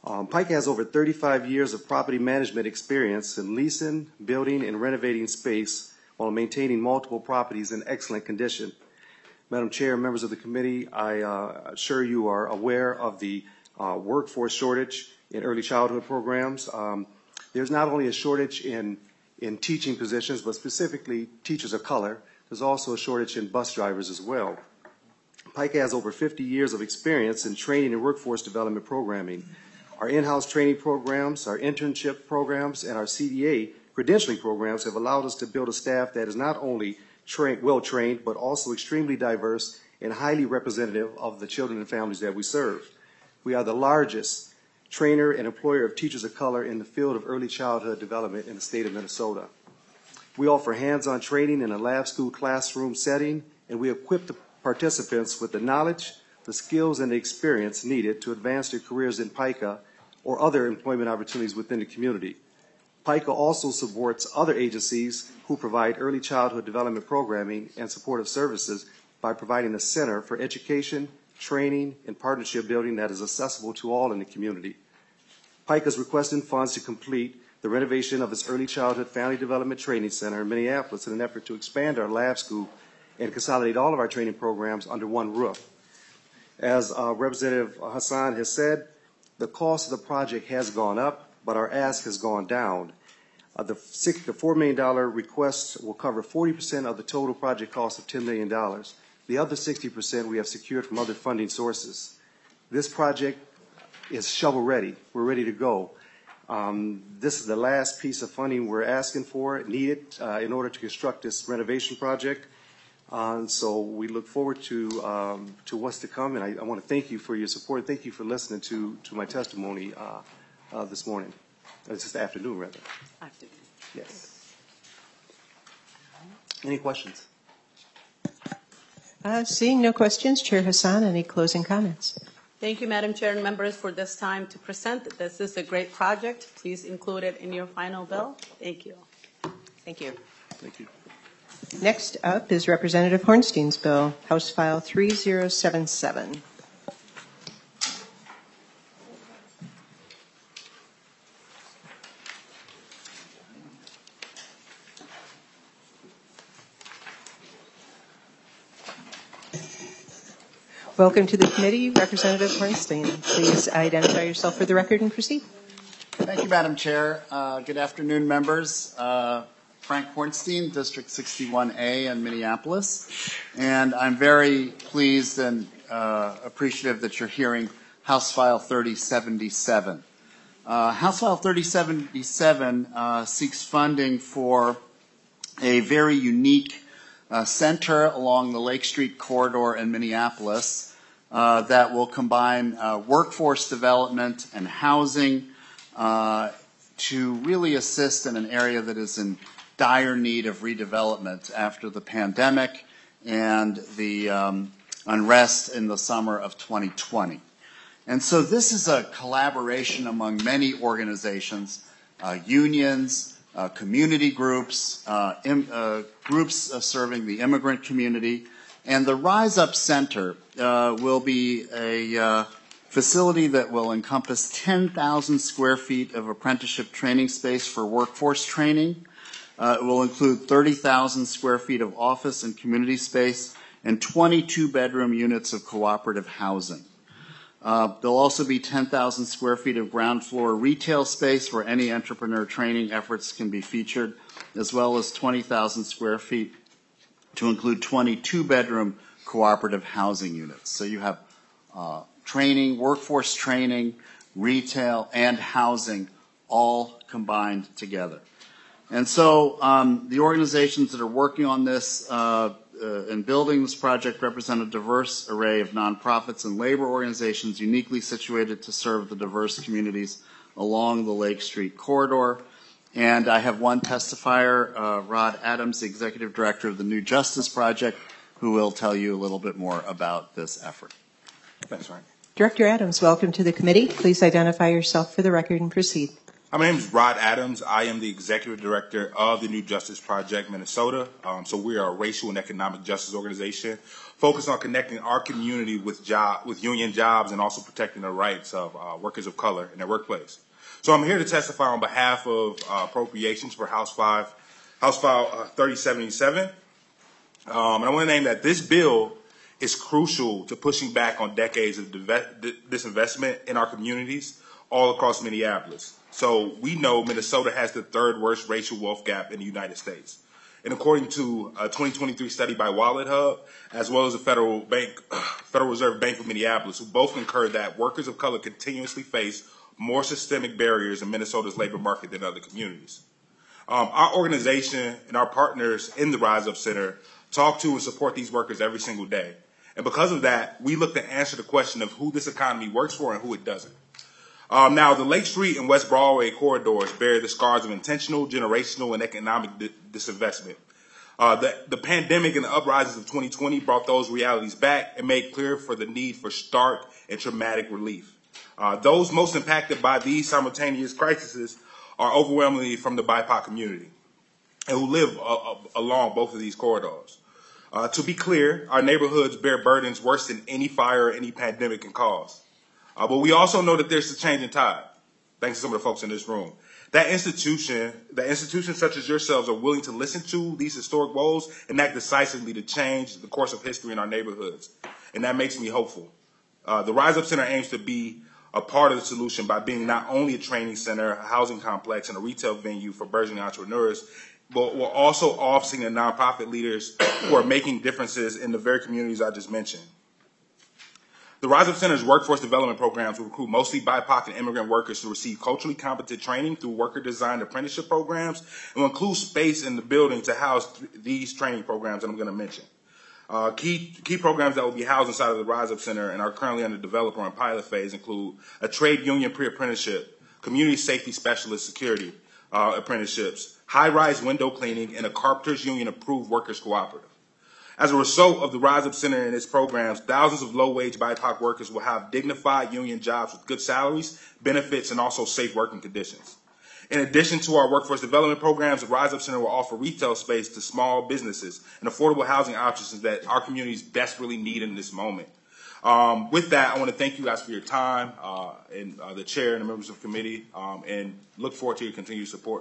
Um, Pike has over thirty-five years of property management experience in leasing, building, and renovating space while maintaining multiple properties in excellent condition. Madam Chair, members of the committee, I uh, assure you are aware of the uh, workforce shortage in early childhood programs. Um, there's not only a shortage in, in teaching positions, but specifically teachers of color. There's also a shortage in bus drivers as well. Pike has over fifty years of experience in training and workforce development programming. Our in-house training programs, our internship programs, and our C D A credentialing programs have allowed us to build a staff that is not only trained, well-trained, but also extremely diverse and highly representative of the children and families that we serve. We are the largest trainer and employer of teachers of color in the field of early childhood development in the state of Minnesota. We offer hands-on training in a lab school classroom setting, and we equip the participants with the knowledge, the skills, and the experience needed to advance their careers in PICA or other employment opportunities within the community. PICA also supports other agencies who provide early childhood development programming and supportive services by providing a center for education, training, and partnership building that is accessible to all in the community. PICA is requesting funds to complete the renovation of its Early Childhood Family Development Training Center in Minneapolis in an effort to expand our lab school and consolidate all of our training programs under one roof. As uh, Representative Hassan has said, the cost of the project has gone up, but our ask has gone down. Uh, the, six, the four million dollars request will cover forty percent of the total project cost of ten million dollars. The other sixty percent we have secured from other funding sources. This project is shovel-ready. We're ready to go. Um, this is the last piece of funding we're asking for, needed uh, in order to construct this renovation project. Uh, so we look forward to um, to what's to come, and I, I want to thank you for your support. Thank you for listening to to my testimony uh, uh, this morning. It's this afternoon, rather. Afternoon. Yes. Any questions? Uh, seeing no questions, Chair Hassan, any closing comments? Thank you, Madam Chair and members, for this time to present. This is a great project. Please include it in your final bill. Thank you. Thank you. Thank you. Next up is Representative Hornstein's bill, House File three zero seven seven. Welcome to the committee, Representative Hornstein. Please identify yourself for the record and proceed. Thank you, Madam Chair. Uh, good afternoon, members. Uh, Frank Hornstein, District sixty-one A in Minneapolis. And I'm very pleased and uh, appreciative that you're hearing House File thirty seventy-seven. Uh, House File thirty seventy-seven uh, seeks funding for a very unique uh, center along the Lake Street corridor in Minneapolis uh, that will combine uh, workforce development and housing uh, to really assist in an area that is in dire need of redevelopment after the pandemic and the um, unrest in the summer of twenty twenty. And so this is a collaboration among many organizations, uh, unions, uh, community groups, uh, im- uh, groups uh, serving the immigrant community. And the Rise Up Center uh, will be a uh, facility that will encompass ten thousand square feet of apprenticeship training space for workforce training. Uh, it will include thirty thousand square feet of office and community space and twenty-two bedroom units of cooperative housing. Uh, there'll also be ten thousand square feet of ground floor retail space where any entrepreneur training efforts can be featured, as well as twenty thousand square feet to include twenty-two bedroom cooperative housing units. So you have uh, training, workforce training, retail, and housing all combined together. And so um, the organizations that are working on this uh, uh, and building this project represent a diverse array of nonprofits and labor organizations uniquely situated to serve the diverse communities along the Lake Street corridor. And I have one testifier, uh, Rod Adams, the Executive Director of the New Justice Project, who will tell you a little bit more about this effort. Thanks, Ryan. Director Adams, welcome to the committee. Please identify yourself for the record and proceed. Hi, my name is Rod Adams. I am the Executive Director of the New Justice Project Minnesota. Um, so we are a racial and economic justice organization focused on connecting our community with job, with union jobs and also protecting the rights of uh, workers of color in their workplace. So I'm here to testify on behalf of uh, appropriations for House five, House File uh, thirty seventy-seven. Um, and I want to name that this bill is crucial to pushing back on decades of disinvestment in our communities all across Minneapolis. So we know Minnesota has the third worst racial wealth gap in the United States. And according to a twenty twenty-three study by Wallet Hub, as well as the Federal Bank, Federal Reserve Bank of Minneapolis, who both concur that workers of color continuously face more systemic barriers in Minnesota's labor market than other communities. Um, our organization and our partners in the Rise Up Center talk to and support these workers every single day. And because of that, we look to answer the question of who this economy works for and who it doesn't. Um, now, the Lake Street and West Broadway corridors bear the scars of intentional, generational, and economic di- disinvestment. Uh, the, the pandemic and the uprises of twenty twenty brought those realities back and made clear for the need for stark and traumatic relief. Uh, those most impacted by these simultaneous crises are overwhelmingly from the B I P O C community and who live uh, uh, along both of these corridors. Uh, to be clear, our neighborhoods bear burdens worse than any fire or any pandemic can cause. Uh, but we also know that there's a changing tide, thanks to some of the folks in this room. That institution, that institutions such as yourselves are willing to listen to these historic woes and act decisively to change the course of history in our neighborhoods. And that makes me hopeful. Uh, the Rise Up Center aims to be a part of the solution by being not only a training center, a housing complex, and a retail venue for burgeoning entrepreneurs, but we're also offering the nonprofit leaders who are making differences in the very communities I just mentioned. The Rise Up Center's workforce development programs will recruit mostly B I P O C and immigrant workers to receive culturally competent training through worker-designed apprenticeship programs and will include space in the building to house th- these training programs that I'm going to mention. Uh, key, key programs that will be housed inside of the Rise Up Center and are currently under development or in pilot phase include a trade union pre-apprenticeship, community safety specialist security uh, apprenticeships, high-rise window cleaning, and a carpenters union-approved workers cooperative. As a result of the Rise Up Center and its programs, thousands of low-wage B I P O C workers will have dignified union jobs with good salaries, benefits, and also safe working conditions. In addition to our workforce development programs, the Rise Up Center will offer retail space to small businesses and affordable housing options that our communities desperately need in this moment. Um, with that, I want to thank you guys for your time, uh, and uh, the chair and the members of the committee, um, and look forward to your continued support.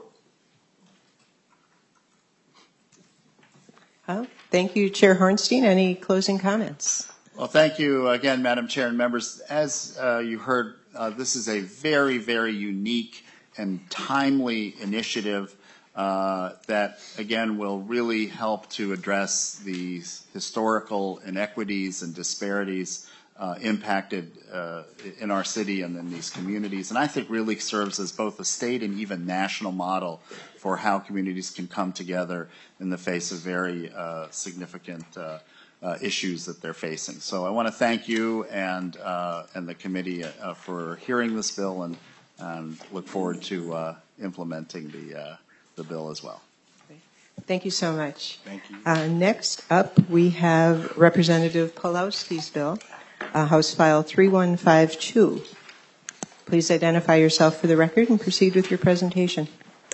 Oh, thank you, Chair Hornstein. Any closing comments? Well, thank you again, Madam Chair and members. As uh, you heard, uh, this is a very, very unique and timely initiative uh, that, again, will really help to address the historical inequities and disparities uh, impacted uh, in our city and in these communities. And I think really serves as both a state and even national model for how communities can come together in the face of very uh, significant uh, uh, issues that they're facing. So I want to thank you and uh, and the committee uh, for hearing this bill, and, and look forward to uh, implementing the uh, the bill as well. Thank you so much. Thank you. Uh, next up, we have Representative Pawlowski's bill, uh, House File three one five two. Please identify yourself for the record and proceed with your presentation.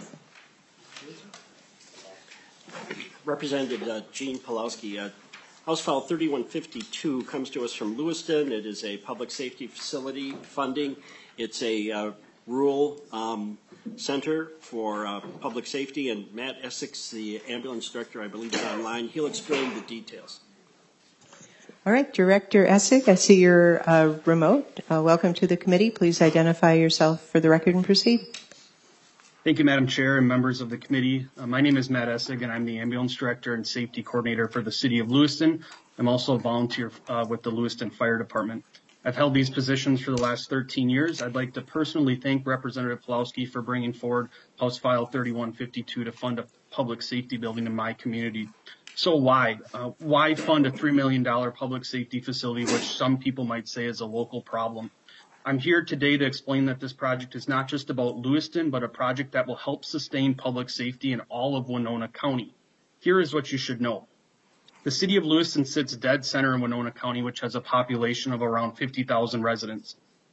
Representative uh, Gene Pawlowski. Uh, House File thirty-one fifty-two comes to us from Lewiston. It is a public safety facility funding. It's a uh, rural um, center for uh, public safety, and Matt Essex, the ambulance director, I believe is online. He'll explain the details. All right, Director Essex, I see you're uh, remote. Uh, welcome to the committee. Please identify yourself for the record and proceed. Thank you, Madam Chair and members of the committee. Uh, my name is Matt Essig, and I'm the ambulance director and safety coordinator for the city of Lewiston. I'm also a volunteer uh, with the Lewiston Fire Department. I've held these positions for the last thirteen years. I'd like to personally thank Representative Pawlowski for bringing forward House File thirty-one fifty-two to fund a public safety building in my community. So why? Uh, why fund a three million dollars public safety facility, which some people might say is a local problem? I'm here today to explain that this project is not just about Lewiston, but a project that will help sustain public safety in all of Winona County. Here is what you should know. The city of Lewiston sits dead center in Winona County, which has a population of around fifty thousand residents.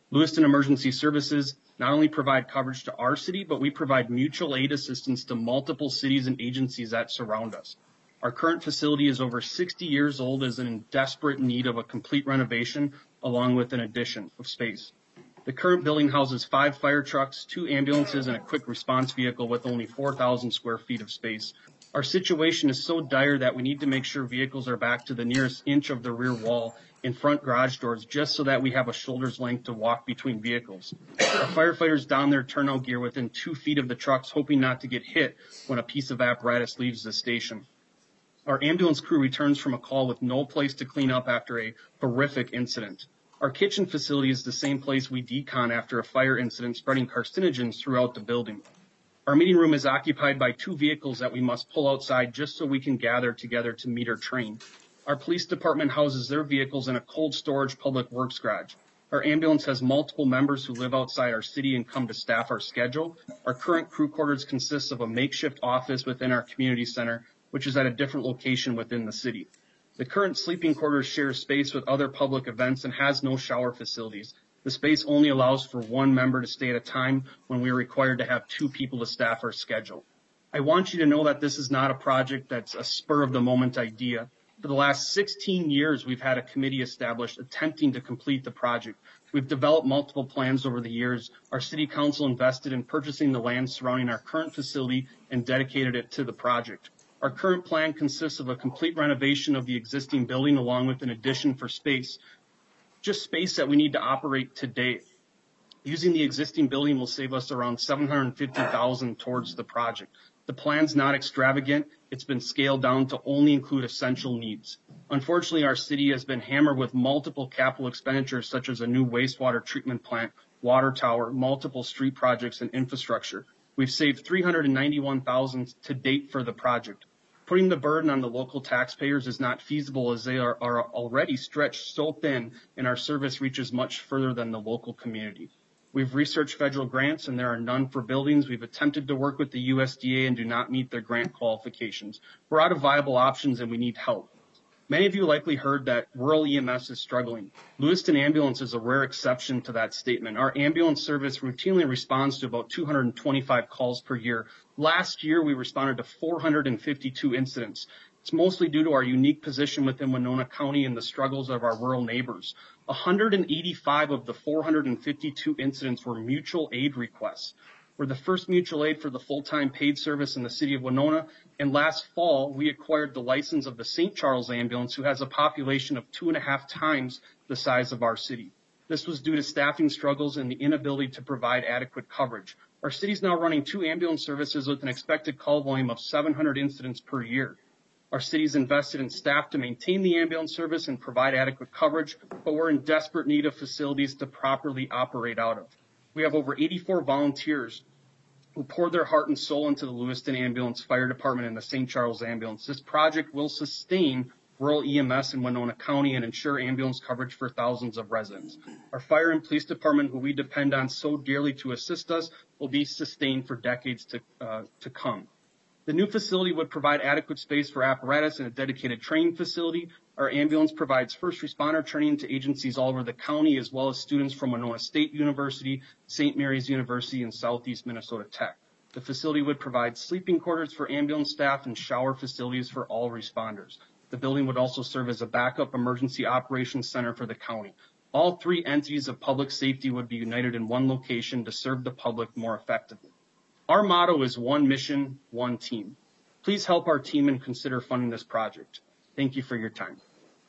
Lewiston Emergency Services not only provide coverage to our city, but we provide mutual aid assistance to multiple cities and agencies that surround us. Our current facility is over sixty years old, is in desperate need of a complete renovation along with an addition of space. The current building houses five fire trucks, two ambulances, and a quick response vehicle with only four thousand square feet of space. Our situation is so dire that we need to make sure vehicles are back to the nearest inch of the rear wall in front garage doors just so that we have a shoulder's length to walk between vehicles. Our firefighters don their turnout gear within two feet of the trucks, hoping not to get hit when a piece of apparatus leaves the station. Our ambulance crew returns from a call with no place to clean up after a horrific incident. Our kitchen facility is the same place we decon after a fire incident, spreading carcinogens throughout the building. Our meeting room is occupied by two vehicles that we must pull outside just so we can gather together to meet our train. Our police department houses their vehicles in a cold storage public works garage. Our ambulance has multiple members who live outside our city and come to staff our schedule. Our current crew quarters consists of a makeshift office within our community center, which is at a different location within the city. The current sleeping quarters share space with other public events and has no shower facilities. The space only allows for one member to stay at a time when we are required to have two people to staff our schedule. I want you to know that this is not a project that's a spur-of-the-moment idea. For the last sixteen years, we've had a committee established attempting to complete the project. We've developed multiple plans over the years. Our city council invested in purchasing the land surrounding our current facility and dedicated it to the project. Our current plan consists of a complete renovation of the existing building along with an addition for space, just space that we need to operate today. Using the existing building will save us around seven hundred fifty thousand dollars towards the project. The plan's not extravagant. It's been scaled down to only include essential needs. Unfortunately, our city has been hammered with multiple capital expenditures such as a new wastewater treatment plant, water tower, multiple street projects, and infrastructure. We've saved three hundred ninety-one thousand dollars to date for the project. Putting the burden on the local taxpayers is not feasible as they are, are already stretched so thin and our service reaches much further than the local community. We've researched federal grants and there are none for buildings. We've attempted to work with the U S D A and do not meet their grant qualifications. We're out of viable options and we need help. Many of you likely heard that rural E M S is struggling. Lewiston Ambulance is a rare exception to that statement. Our ambulance service routinely responds to about two hundred twenty-five calls per year. Last year, we responded to four hundred fifty-two incidents. It's mostly due to our unique position within Winona County and the struggles of our rural neighbors. one hundred eighty-five of the four hundred fifty-two incidents were mutual aid requests. We're the first mutual aid for the full-time paid service in the city of Winona, and last fall, we acquired the license of the Saint Charles Ambulance, who has a population of two and a half times the size of our city. This was due to staffing struggles and the inability to provide adequate coverage. Our city is now running two ambulance services with an expected call volume of seven hundred incidents per year. Our city's invested in staff to maintain the ambulance service and provide adequate coverage, but we're in desperate need of facilities to properly operate out of. We have over eighty-four volunteers who poured their heart and soul into the Lewiston Ambulance Fire Department and the Saint Charles Ambulance. This project will sustain rural E M S in Winona County and ensure ambulance coverage for thousands of residents. Our fire and police department, who we depend on so dearly to assist us, will be sustained for decades to, uh, to come. The new facility would provide adequate space for apparatus and a dedicated training facility. Our ambulance provides first responder training to agencies all over the county, as well as students from Winona State University, Saint Mary's University, and Southeast Minnesota Tech. The facility would provide sleeping quarters for ambulance staff and shower facilities for all responders. The building would also serve as a backup emergency operations center for the county. All three entities of public safety would be united in one location to serve the public more effectively. Our motto is one mission, one team. Please help our team and consider funding this project. Thank you for your time.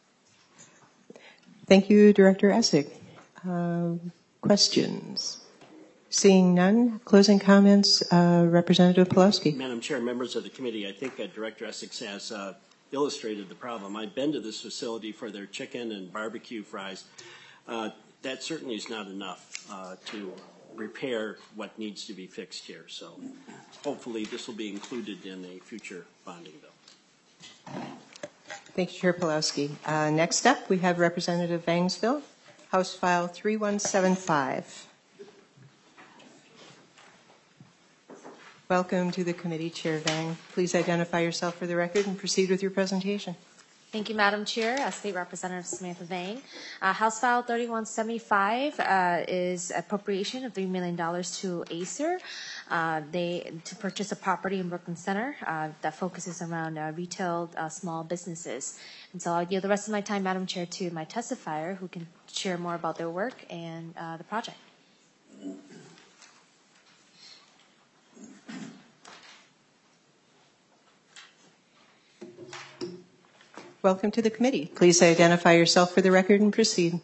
Thank you, Director Essig. Uh, questions? Seeing none, closing comments, uh, Representative Pawlowski. Madam Chair, members of the committee, I think uh, Director Essex has uh, illustrated the problem. I've been to this facility for their chicken and barbecue fries. Uh, that certainly is not enough uh, to repair what needs to be fixed here. So hopefully this will be included in a future bonding bill. Thank you, Chair Pawlowski. Uh, next up, we have Representative Vangsville, House File three one seven five. Welcome to the committee, Chair Vang. Please identify yourself for the record and proceed with your presentation. Thank you, Madam Chair. Uh, State Representative Samantha Vang. Uh, House File thirty-one seventy-five uh, is appropriation of three million dollars to Acer. Uh, they to purchase a property in Brooklyn Center uh, that focuses around uh, retail uh, small businesses. And so I'll yield the rest of my time, Madam Chair, to my testifier who can share more about their work and uh, the project. Welcome to the committee. Please identify yourself for the record and proceed.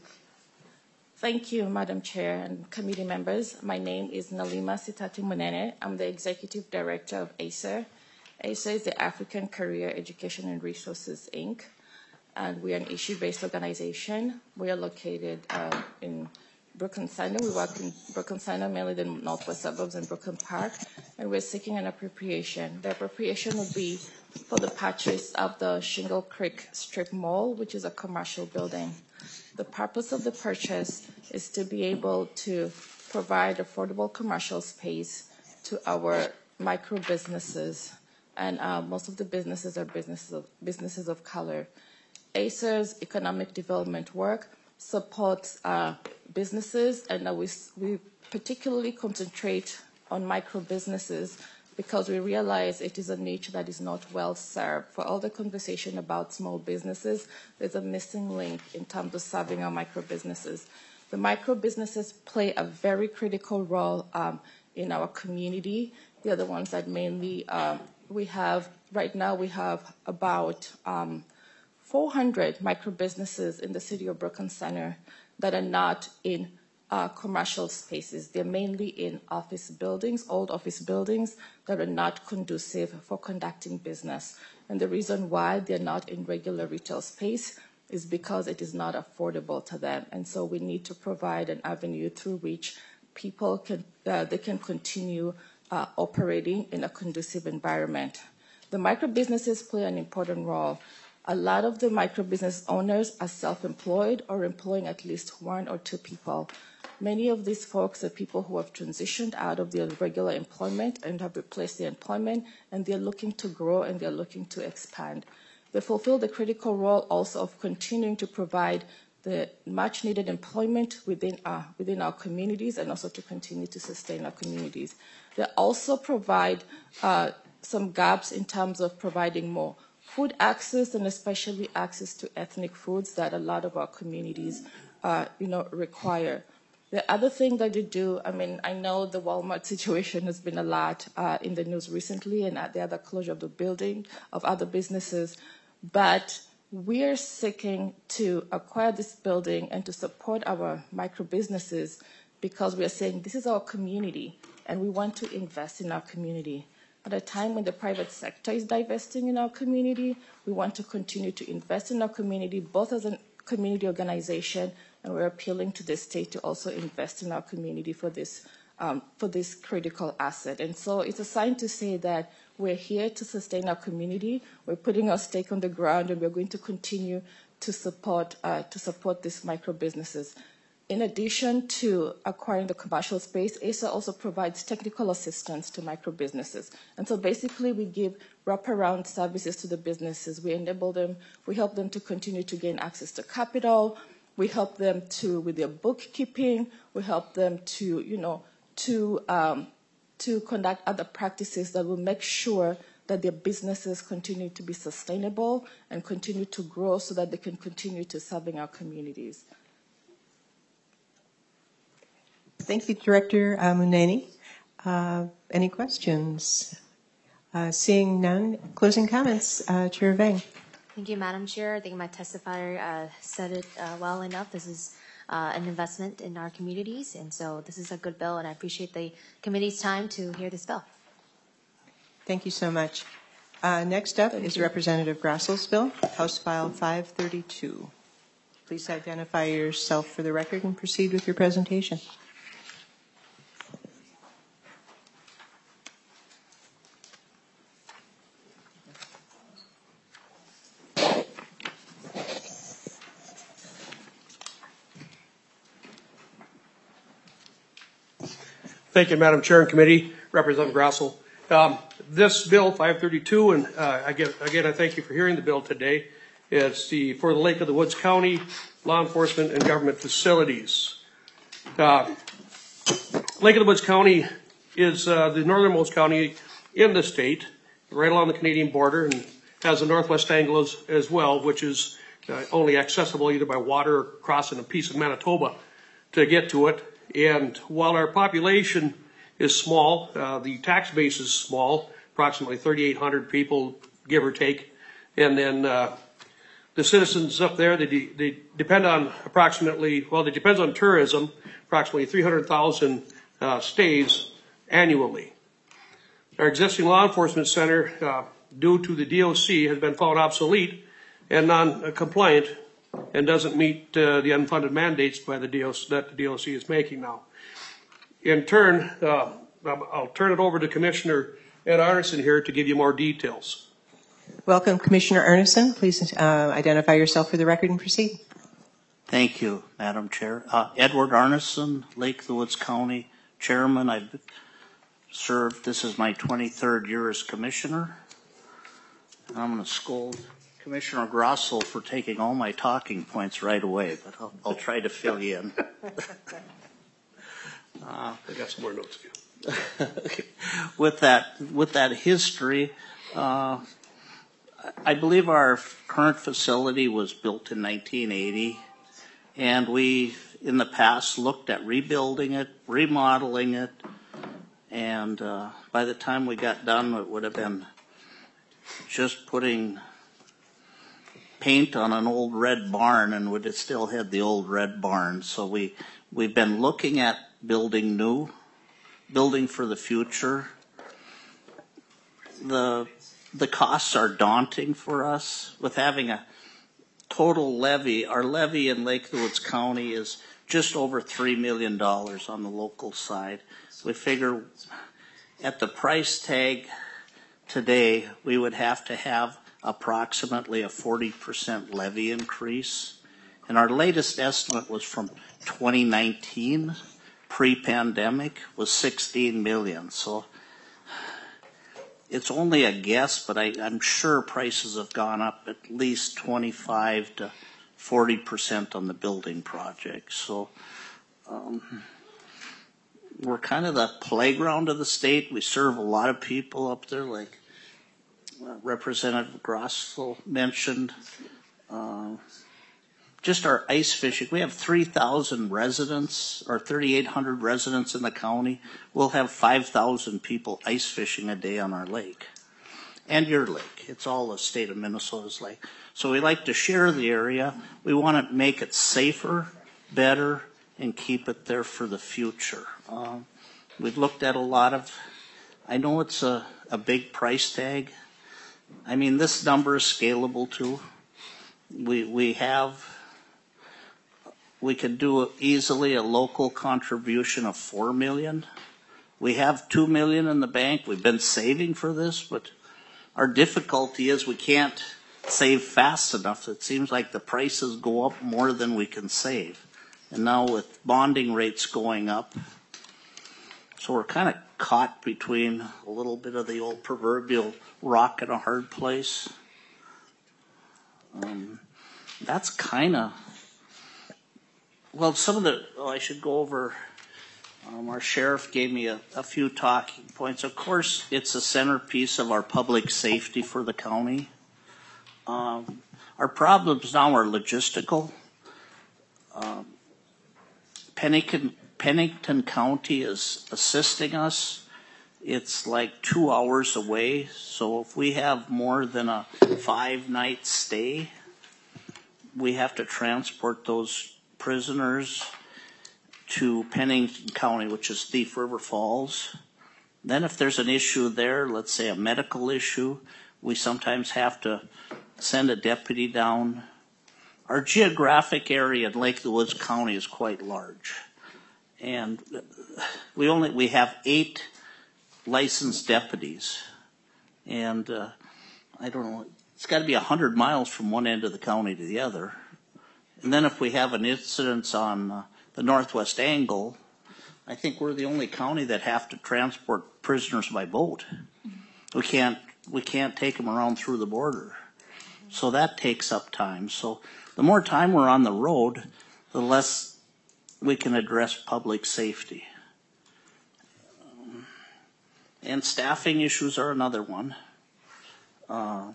Thank you, Madam Chair and committee members. My name is Nalima Sitati Munene. I'm the Executive Director of ACER. ACER is the African Career Education and Resources, Incorporated, and we are an issue-based organization. We are located uh, in Brooklyn Center. We work in Brooklyn Center, mainly the northwest suburbs and Brooklyn Park, and we're seeking an appropriation. The appropriation would be for the purchase of the Shingle Creek Strip Mall, which is a commercial building. The purpose of the purchase is to be able to provide affordable commercial space to our micro businesses, and uh, most of the businesses are businesses of, businesses of color. ACER's economic development work supports uh, businesses, and uh, we, we particularly concentrate on micro businesses because we realize it is a niche that is not well served. For all the conversation about small businesses, there's a missing link in terms of serving our micro businesses. The micro businesses play a very critical role um, in our community. They're the ones that mainly uh, we have, right now we have about um, four hundred micro businesses in the city of Brooklyn Center that are not in Uh, commercial spaces. They're mainly in office buildings, old office buildings that are not conducive for conducting business. And the reason why they're not in regular retail space is because it is not affordable to them. And so we need to provide an avenue through which people can, uh, they can continue uh, operating in a conducive environment. The micro businesses play an important role. A lot of the micro business owners are self-employed or employing at least one or two people. Many of these folks are people who have transitioned out of their regular employment and have replaced their employment, and they're looking to grow and they're looking to expand. They fulfill the critical role also of continuing to provide the much needed employment within our, within our communities and also to continue to sustain our communities. They also provide uh, some gaps in terms of providing more food access and especially access to ethnic foods that a lot of our communities uh, you know, require. The other thing that you do, I mean, I know the Walmart situation has been a lot uh, in the news recently and at the other closure of the building, of other businesses, but we're seeking to acquire this building and to support our micro businesses because we are saying this is our community and we want to invest in our community. At a time when the private sector is divesting in our community, we want to continue to invest in our community, both as a community organization, and we're appealing to the state to also invest in our community for this, um, for this critical asset. And so it's a sign to say that we're here to sustain our community, we're putting our stake on the ground, and we're going to continue to support, uh, to support these micro businesses. In addition to acquiring the commercial space, ACER also provides technical assistance to micro businesses. And so basically we give wraparound services to the businesses. We enable them, we help them to continue to gain access to capital, we help them to, with their bookkeeping, we help them to, you know, to, um, to conduct other practices that will make sure that their businesses continue to be sustainable and continue to grow so that they can continue to serving our communities. Thank you, Director uh, Munene. Uh, any questions? Uh, seeing none, closing comments, uh, Chair Vang. Thank you, Madam Chair. I think my testifier uh, said it uh, well enough. This is uh, an investment in our communities, and so this is a good bill, and I appreciate the committee's time to hear this bill. Thank you so much. Uh, next up Thank is you. Representative Grassl's bill, House File five thirty-two. Please identify yourself for the record and proceed with your presentation. Thank you, Madam Chair and Committee, Representative Grassl. Um, this bill, five thirty-two, and uh, again, again, I thank you for hearing the bill today. It's the, for the Lake of the Woods County Law Enforcement and Government Facilities. Uh, Lake of the Woods County is uh, the northernmost county in the state, right along the Canadian border, and has a northwest angle as, as well, which is uh, only accessible either by water or crossing a piece of Manitoba to get to it. And while our population is small, uh, the tax base is small, approximately thirty-eight hundred people, give or take. And then uh, the citizens up there, they, de they depend on approximately, well, it depends on tourism, approximately three hundred thousand uh, stays annually. Our existing law enforcement center, uh, due to the D O C, has been found obsolete and non-compliant and doesn't meet uh, the unfunded mandates by the D O C that the D O C is making now. In turn, uh, I'll turn it over to Commissioner Ed Arneson here to give you more details. Welcome, Commissioner Arneson. Please uh, identify yourself for the record and proceed. Thank you, Madam Chair. Uh, Edward Arneson, Lake of the Woods County Chairman. I've served, this is my twenty-third year as Commissioner. And I'm going to scold Commissioner Grosso for taking all my talking points right away, but I'll, I'll try to fill you in. uh, I got some more notes for you. with that, with that history, uh, I believe our current facility was built in nineteen eighty, and we, in the past, looked at rebuilding it, remodeling it, and uh, by the time we got done, it would have been just putting paint on an old red barn, and would have still had the old red barn. So we, we've been looking at building new, building for the future. The The costs are daunting for us with having a total levy. Our levy in Lake of the Woods County is just over three million dollars on the local side. We figure at the price tag today, we would have to have approximately a forty percent levy increase. And our latest estimate was from twenty nineteen, pre-pandemic, was sixteen million. So it's only a guess, but I, I'm sure prices have gone up at least twenty-five to forty percent on the building project. So um, we're kind of the playground of the state. We serve a lot of people up there, like uh, Representative Grosso mentioned. Uh, just our ice fishing. We have three thousand residents, or thirty-eight hundred residents in the county. We'll have five thousand people ice fishing a day on our lake. And your lake. It's all the state of Minnesota's lake. So we like to share the area. We want to make it safer, better, and keep it there for the future. Um, we've looked at a lot of, I know it's a, a big price tag. I mean, this number is scalable too. We, we have, we could do easily a local contribution of four million dollars. We have two million dollars in the bank. We've been saving for this, but our difficulty is we can't save fast enough. It seems like the prices go up more than we can save. And now with bonding rates going up, so we're kind of caught between a little bit of the old proverbial rock and a hard place. Um, that's kind of, well, some of the, oh, I should go over, um, our sheriff gave me a, a few talking points. Of course, it's a centerpiece of our public safety for the county. Um, our problems now are logistical. Um, Pennington, Pennington County is assisting us. It's like two hours away. So if we have more than a five night stay, we have to transport those prisoners to Pennington County, which is Thief River Falls. Then if there's an issue there, let's say a medical issue, we sometimes have to send a deputy down. Our geographic area in Lake of the Woods County is quite large. And we only, we have eight licensed deputies. And uh, I don't know, it's got to be a hundred miles from one end of the county to the other. And then if we have an incident on uh, the northwest angle, I think we're the only county that have to transport prisoners by boat. We can't, we can't take them around through the border. So that takes up time. So the more time we're on the road, the less we can address public safety. Um, and staffing issues are another one. Uh,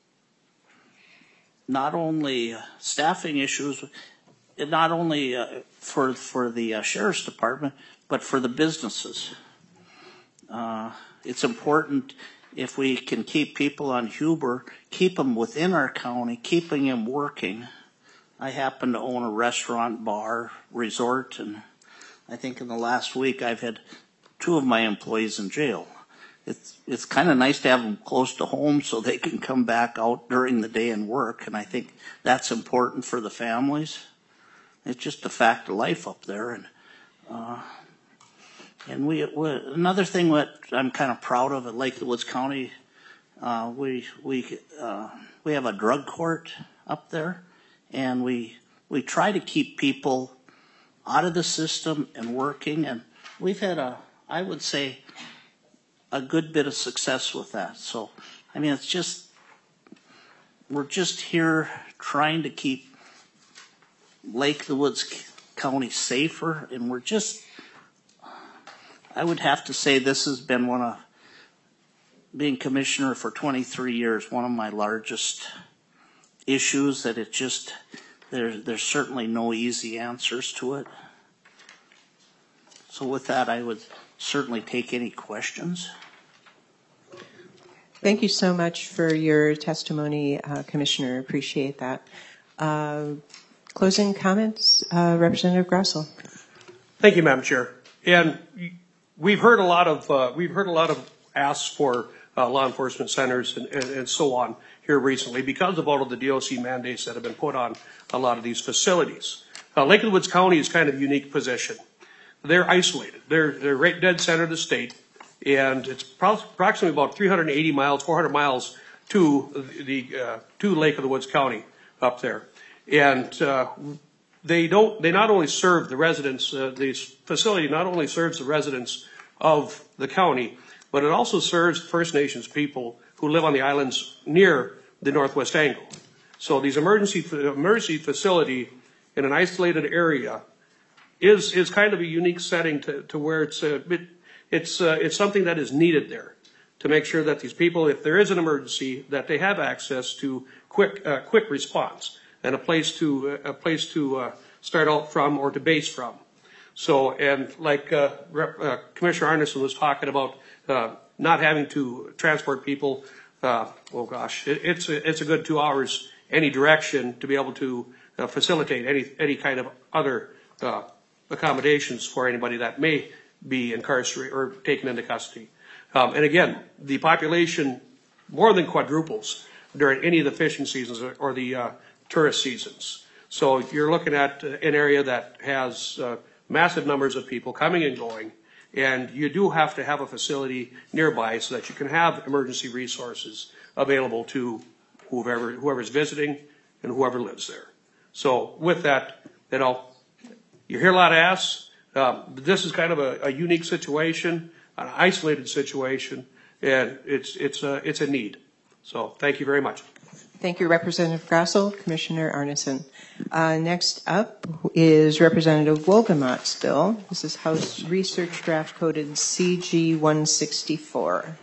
not only uh, staffing issues, not only uh, for for the uh, sheriff's department, but for the businesses. Uh, it's important if we can keep people on Huber, keep them within our county, keeping them working. I happen to own a restaurant, bar, resort, and I think in the last week I've had two of my employees in jail. It's it's kind of nice to have them close to home so they can come back out during the day and work, and I think that's important for the families. It's just a fact of life up there, and uh, and we, we another thing that I'm kind of proud of at Lake Woods County, uh, we we uh, we have a drug court up there, and we we try to keep people out of the system and working, and we've had a I would say a good bit of success with that. So I mean, it's just we're just here trying to keep Lake the Woods County safer, and we're just, I would have to say this has been one of, being commissioner for twenty-three years, one of my largest issues that it just, there, there's certainly no easy answers to it. So with that, I would certainly take any questions. Thank you so much for your testimony, uh, Commissioner. Appreciate that. Uh, Closing comments, uh, Representative Grossell. Thank you, Madam Chair. And we've heard a lot of uh, we've heard a lot of asks for uh, law enforcement centers and, and, and so on here recently because of all of the D O C mandates that have been put on a lot of these facilities. Uh, Lake Woods County is kind of a unique position. They're isolated. They're they're right dead center of the state, and it's pro- approximately about three hundred eighty miles, four hundred miles to the uh, to Lake of the Woods County up there. And uh, they don't. They not only serve the residents. Uh, this facility not only serves the residents of the county, but it also serves First Nations people who live on the islands near the northwest angle. So these emergency emergency facility in an isolated area is is kind of a unique setting to, to where it's uh, it, it's uh, it's something that is needed there to make sure that these people, if there is an emergency, that they have access to quick uh, quick response. And a place to a place to uh, start out from or to base from. So, and like uh, Rep, uh, Commissioner Arneson was talking about, uh, not having to transport people. Uh, oh gosh, it, it's a, it's a good two hours any direction to be able to uh, facilitate any any kind of other uh, accommodations for anybody that may be incarcerated or taken into custody. Um, and again, the population more than quadruples during any of the fishing seasons or, or the uh, tourist seasons. So you're looking at an area that has uh, massive numbers of people coming and going, and you do have to have a facility nearby so that you can have emergency resources available to whoever whoever's visiting and whoever lives there. So with that, you know, you hear a lot of asks. Uh, this is kind of a, a unique situation, an isolated situation, and it's it's a it's a need. So thank you very much. Thank you, Representative Grossell. Commissioner Arneson. Uh, next up is Representative Wolgamott's bill. This is House Research Draft Coded C G one sixty-four.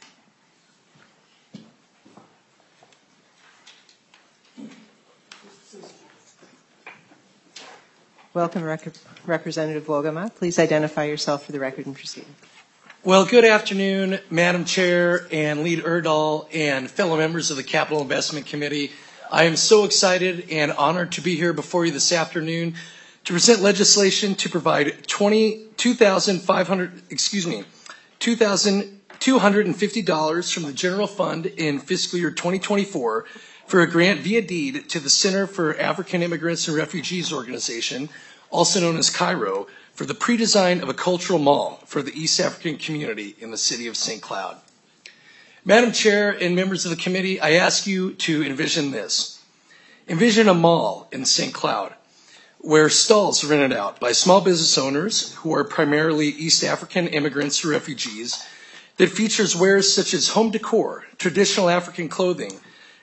Welcome, Rec- Representative Wolgamott. Please identify yourself for the record and proceed. Well, good afternoon, Madam Chair and Lead Erdahl and fellow members of the Capital Investment Committee. I am so excited and honored to be here before you this afternoon to present legislation to provide two thousand five hundred, excuse me, two thousand two hundred fifty dollars from the general fund in fiscal year twenty twenty-four for a grant via deed to the Center for African Immigrants and Refugees Organization, also known as Cairo, for the pre-design of a cultural mall for the East African community in the city of Saint Cloud. Madam Chair and members of the committee, I ask you to envision this. Envision a mall in Saint Cloud where stalls are rented out by small business owners who are primarily East African immigrants or refugees that features wares such as home decor, traditional African clothing,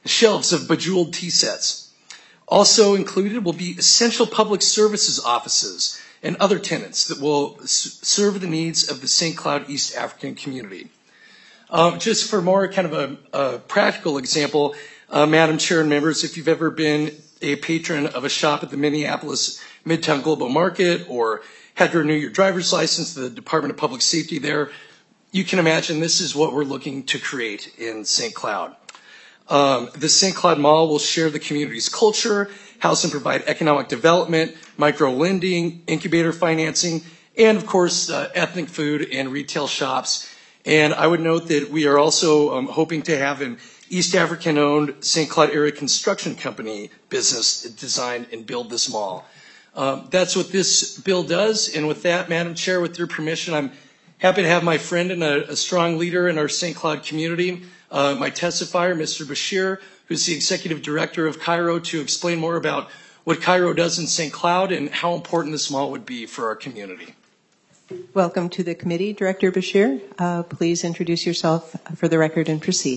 shelves of bejeweled tea sets. Also included will be essential public services offices and other tenants that will s- serve the needs of the Saint Cloud East African community. Um, just for more kind of a, a practical example, uh, Madam Chair and members, if you've ever been a patron of a shop at the Minneapolis Midtown Global Market or had to renew your driver's license to the Department of Public Safety there, you can imagine this is what we're looking to create in Saint Cloud. Um, the Saint Cloud Mall will share the community's culture, house and provide economic development, micro-lending, incubator financing, and of course, uh, ethnic food and retail shops. And I would note that we are also um, hoping to have an East African-owned Saint Cloud area construction company business design and build this mall. Um, that's what this bill does. And with that, Madam Chair, with your permission, I'm happy to have my friend and a, a strong leader in our Saint Cloud community, uh, my testifier, Mister Bashir, who's the Executive Director of Cairo, to explain more about what Cairo does in Saint Cloud and how important this mall would be for our community. Welcome to the committee, Director Bashir. Uh, please introduce yourself for the record and proceed.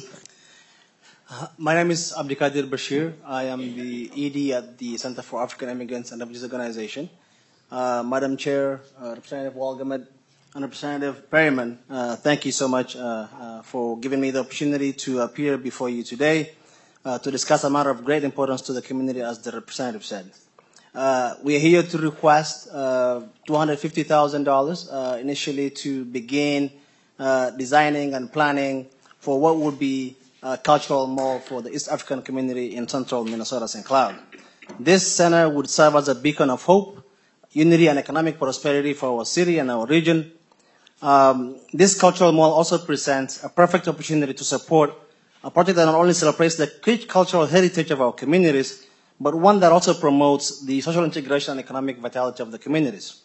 Uh, my name is Abdikadir Bashir. I am the E D at the Center for African Immigrants and Refugees Organization. Uh, Madam Chair, uh, Representative Walgamet, and Representative Perryman, uh, thank you so much uh, uh, for giving me the opportunity to appear before you today uh, to discuss a matter of great importance to the community, as the representative said. Uh, we are here to request uh, two hundred fifty thousand dollars uh, initially to begin uh, designing and planning for what would be a cultural mall for the East African community in central Minnesota, Saint Cloud. This center would serve as a beacon of hope, unity, and economic prosperity for our city and our region. Um, this cultural mall also presents a perfect opportunity to support a project that not only celebrates the rich cultural heritage of our communities, but one that also promotes the social integration and economic vitality of the communities.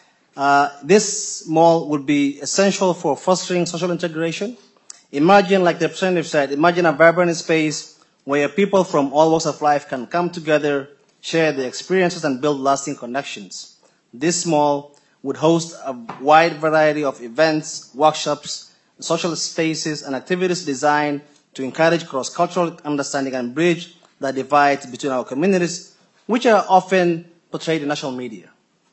Uh, this mall would be essential for fostering social integration. Imagine, like the representative said, imagine a vibrant space where people from all walks of life can come together, share their experiences, and build lasting connections. This mall would host a wide variety of events, workshops, social spaces, and activities designed to encourage cross-cultural understanding and bridge the divides between our communities, which are often portrayed in national media.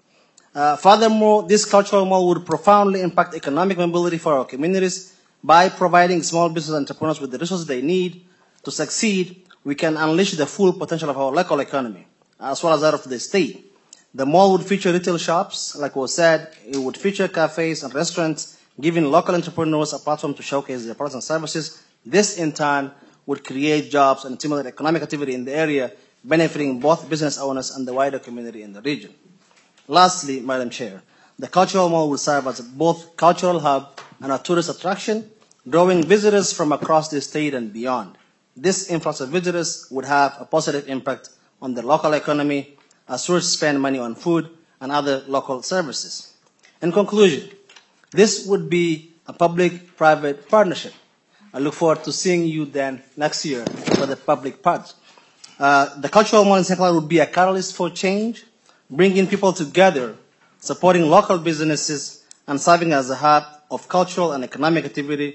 Uh, furthermore, this cultural mall would profoundly impact economic mobility for our communities. By providing small business entrepreneurs with the resources they need to succeed, we can unleash the full potential of our local economy, as well as that of the state. The mall would feature retail shops, like was said. It would feature cafes and restaurants, giving local entrepreneurs a platform to showcase their products and services. This, in turn, would create jobs and stimulate economic activity in the area, benefiting both business owners and the wider community in the region. Lastly, Madam Chair, the cultural mall will serve as both cultural hub and a tourist attraction, drawing visitors from across the state and beyond. This influx of visitors would have a positive impact on the local economy, as tourists spend money on food and other local services. In conclusion, this would be a public-private partnership. I look forward to seeing you then next year for the public part. Uh, the cultural mall in Saint Cloud would be a catalyst for change, bringing people together, supporting local businesses, and serving as a hub of cultural and economic activity.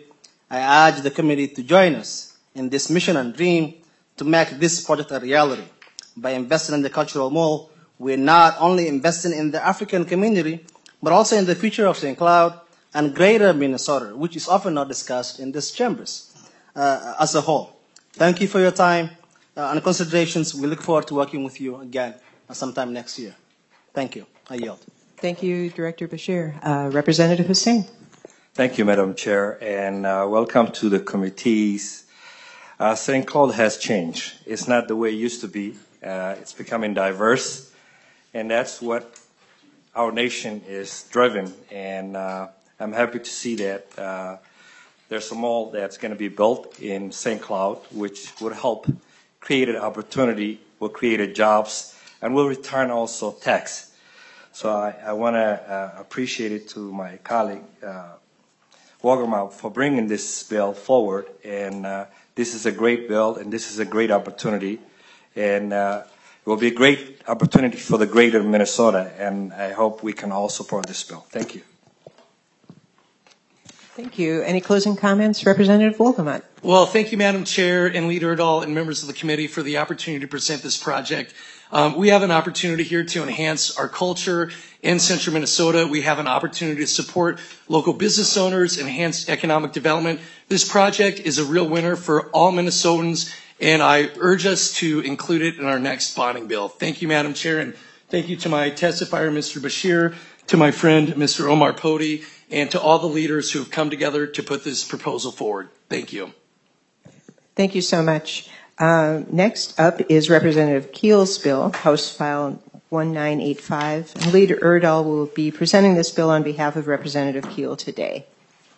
I urge the committee to join us in this mission and dream to make this project a reality. By investing in the cultural mall, we're not only investing in the African community, but also in the future of Saint Cloud and greater Minnesota, which is often not discussed in these chambers uh, as a whole. Thank you for your time uh, and considerations. We look forward to working with you again uh, sometime next year. Thank you. I yield. Thank you, Director Bashir. Uh, Representative Hussain. Thank you, Madam Chair, and uh, welcome to the committees. Uh, Saint Cloud has changed. It's not the way it used to be. Uh, it's becoming diverse, and that's what our nation is driven. And uh, I'm happy to see that uh, there's a mall that's going to be built in Saint Cloud, which would help create an opportunity, will create jobs, and will return also tax. So I, I want to uh, appreciate it to my colleague, uh, Walgamet, for bringing this bill forward. And uh, this is a great bill, and this is a great opportunity. And uh, it will be a great opportunity for the greater Minnesota, and I hope we can all support this bill. Thank you. Thank you. Any closing comments, Representative Wolgamott? Well, thank you, Madam Chair and Leader Erdahl and members of the committee for the opportunity to present this project. Um, we have an opportunity here to enhance our culture in central Minnesota. We have an opportunity to support local business owners, enhance economic development. This project is a real winner for all Minnesotans, and I urge us to include it in our next bonding bill. Thank you, Madam Chair, and thank you to my testifier, Mister Bashir, to my friend, Mister Omar Pody, and to all the leaders who have come together to put this proposal forward. Thank you. Thank you so much. Uh, next up is Representative Keel's bill, House File one nine eight five. And Leader Erdahl will be presenting this bill on behalf of Representative Keel today.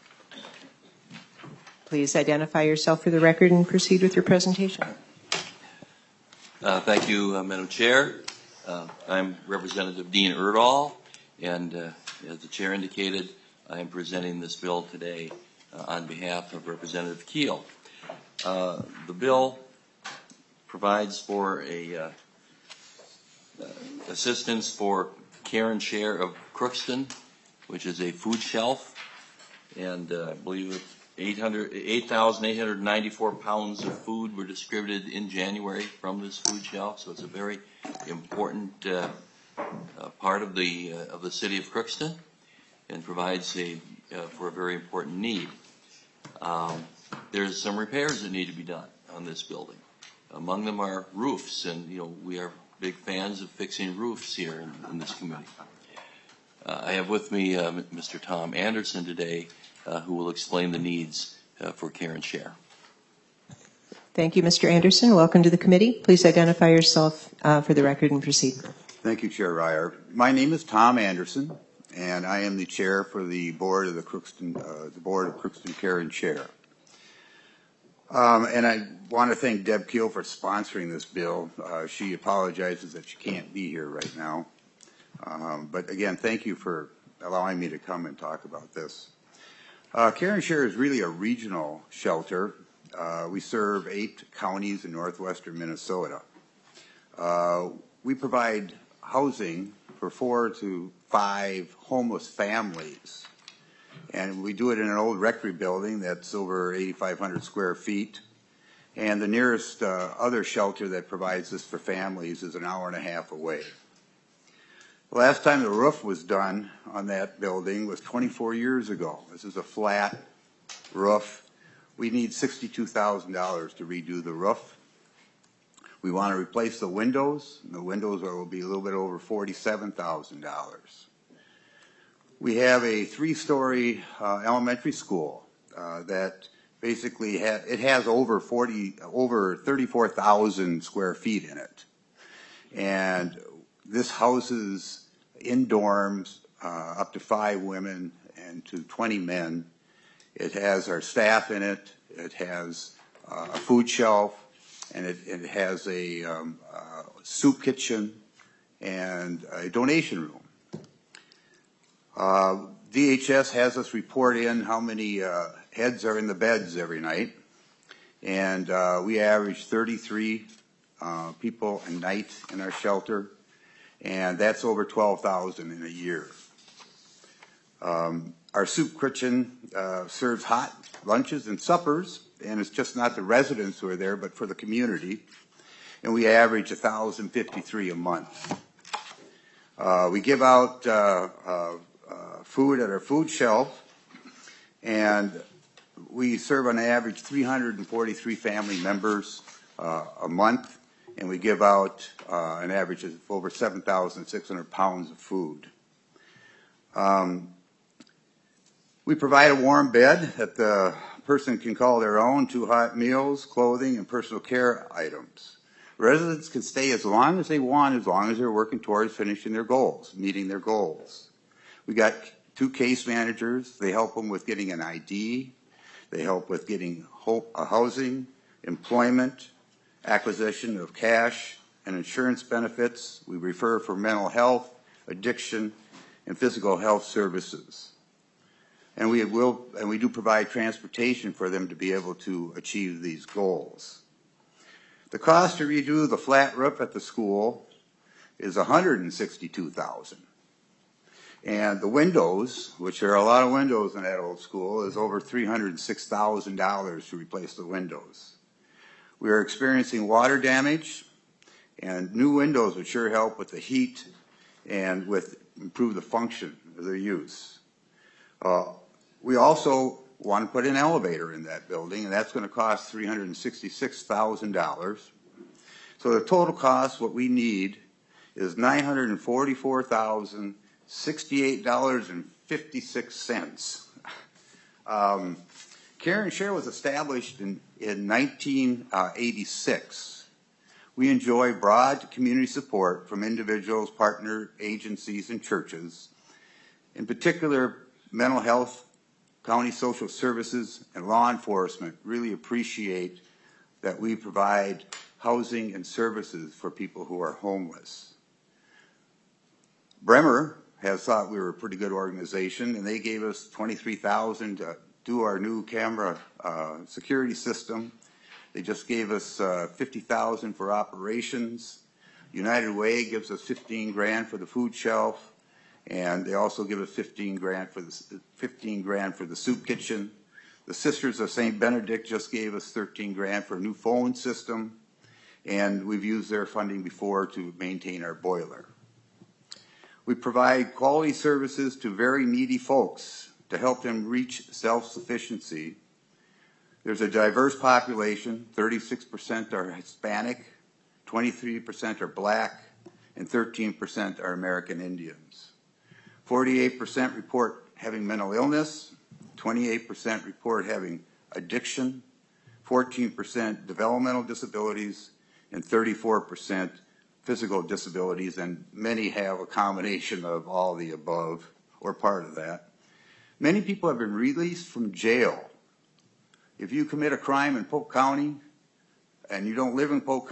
Please identify yourself for the record and proceed with your presentation. Uh, thank you, uh, Madam Chair. Uh, I'm Representative Dean Erdahl, and uh, as the Chair indicated, I am presenting this bill today uh, on behalf of Representative Keel. Uh, the bill provides for a uh, uh, assistance for Care and Share of Crookston, which is a food shelf, and uh, I believe eight thousand eight hundred ninety-four pounds of food were distributed in January from this food shelf, so it's a very important uh, uh, part of the uh, of the city of Crookston, and provides a uh, for a very important need. Um, there's some repairs that need to be done on this building. Among them are roofs, and you know we are big fans of fixing roofs here in, in this community. Uh, I have with me uh, Mister Tom Anderson today, uh, who will explain the needs uh, for Care and Share. Thank you, Mister Anderson. Welcome to the committee. Please identify yourself uh, for the record and proceed. Thank you, Chair Ryer. My name is Tom Anderson, and I am the chair for the board of the Crookston, uh, the board of Crookston Care and Share. Um, and I want to thank Deb Keel for sponsoring this bill. Uh, she apologizes that she can't be here right now. Um, but again, thank you for allowing me to come and talk about this. Uh, Care and Share is really a regional shelter. Uh, we serve eight counties in northwestern Minnesota. Uh, we provide housing for four to five homeless families. And we do it in an old rectory building that's over eighty-five hundred square feet. And the nearest uh, other shelter that provides this for families is an hour and a half away. The last time the roof was done on that building was twenty-four years ago. This is a flat roof. We need sixty-two thousand dollars to redo the roof. We want to replace the windows. The windows will be a little bit over forty-seven thousand dollars. We have a three-story uh, elementary school uh, that basically ha it has over forty, over thirty-four thousand square feet in it, and this houses in dorms uh, up to five women and to twenty men. It has our staff in it. It has uh, a food shelf, and it, it has a um, uh, soup kitchen and a donation room. Uh, D H S has us report in how many uh, heads are in the beds every night, and uh, we average thirty-three uh, people a night in our shelter, and that's over twelve thousand in a year. Um, our soup kitchen uh, serves hot lunches and suppers, and it's just not the residents who are there, but for the community, and we average one thousand fifty-three a month. Uh, we give out uh, uh, Uh, food at our food shelf, and we serve on average three hundred forty-three family members uh, a month, and we give out uh, an average of over seven thousand six hundred pounds of food. Um, we provide a warm bed that the person can call their own, two hot meals, clothing, and personal care items. Residents can stay as long as they want, as long as they're working towards finishing their goals, meeting their goals. We got two case managers. They help them with getting an I D. They help with getting housing, employment, acquisition of cash, and insurance benefits. We refer for mental health, addiction, and physical health services. And we will, and we do provide transportation for them to be able to achieve these goals. The cost to redo the flat roof at the school is one hundred sixty-two thousand dollars. And the windows, which there are a lot of windows in that old school, is over three hundred six thousand dollars to replace the windows. We are experiencing water damage, and new windows would sure help with the heat and with improve the function of their use. Uh, we also want to put an elevator in that building, and that's going to cost three hundred sixty-six thousand dollars. So the total cost, what we need, is nine hundred forty-four thousand sixty-eight dollars and fifty-six cents. Um, Care and Share was established in, in nineteen eighty-six. We enjoy broad community support from individuals, partner agencies, and churches. In particular, mental health, county social services, and law enforcement really appreciate that we provide housing and services for people who are homeless. Bremer has thought we were a pretty good organization, and they gave us twenty-three thousand dollars to do our new camera uh, security system. They just gave us uh, fifty thousand dollars for operations. United Way gives us fifteen grand for the food shelf, and they also give us fifteen grand for the fifteen grand for the soup kitchen. The Sisters of Saint Benedict just gave us thirteen grand for a new phone system, and we've used their funding before to maintain our boiler. We provide quality services to very needy folks to help them reach self-sufficiency. There's a diverse population. thirty-six percent are Hispanic, twenty-three percent are Black, and thirteen percent are American Indians. forty-eight percent report having mental illness, twenty-eight percent report having addiction, fourteen percent developmental disabilities, and thirty-four percent physical disabilities, and many have a combination of all the above or part of that. Many people have been released from jail. If you commit a crime in Polk County and you don't live in Polk